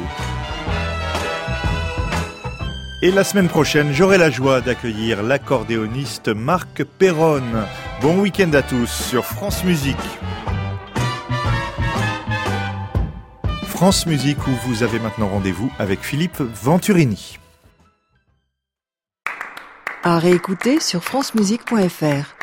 Et la semaine prochaine, j'aurai la joie d'accueillir l'accordéoniste Marc Perronne. Bon week-end à tous sur France Musique. France Musique où vous avez maintenant rendez-vous avec Philippe Venturini. À réécouter sur francemusique.fr.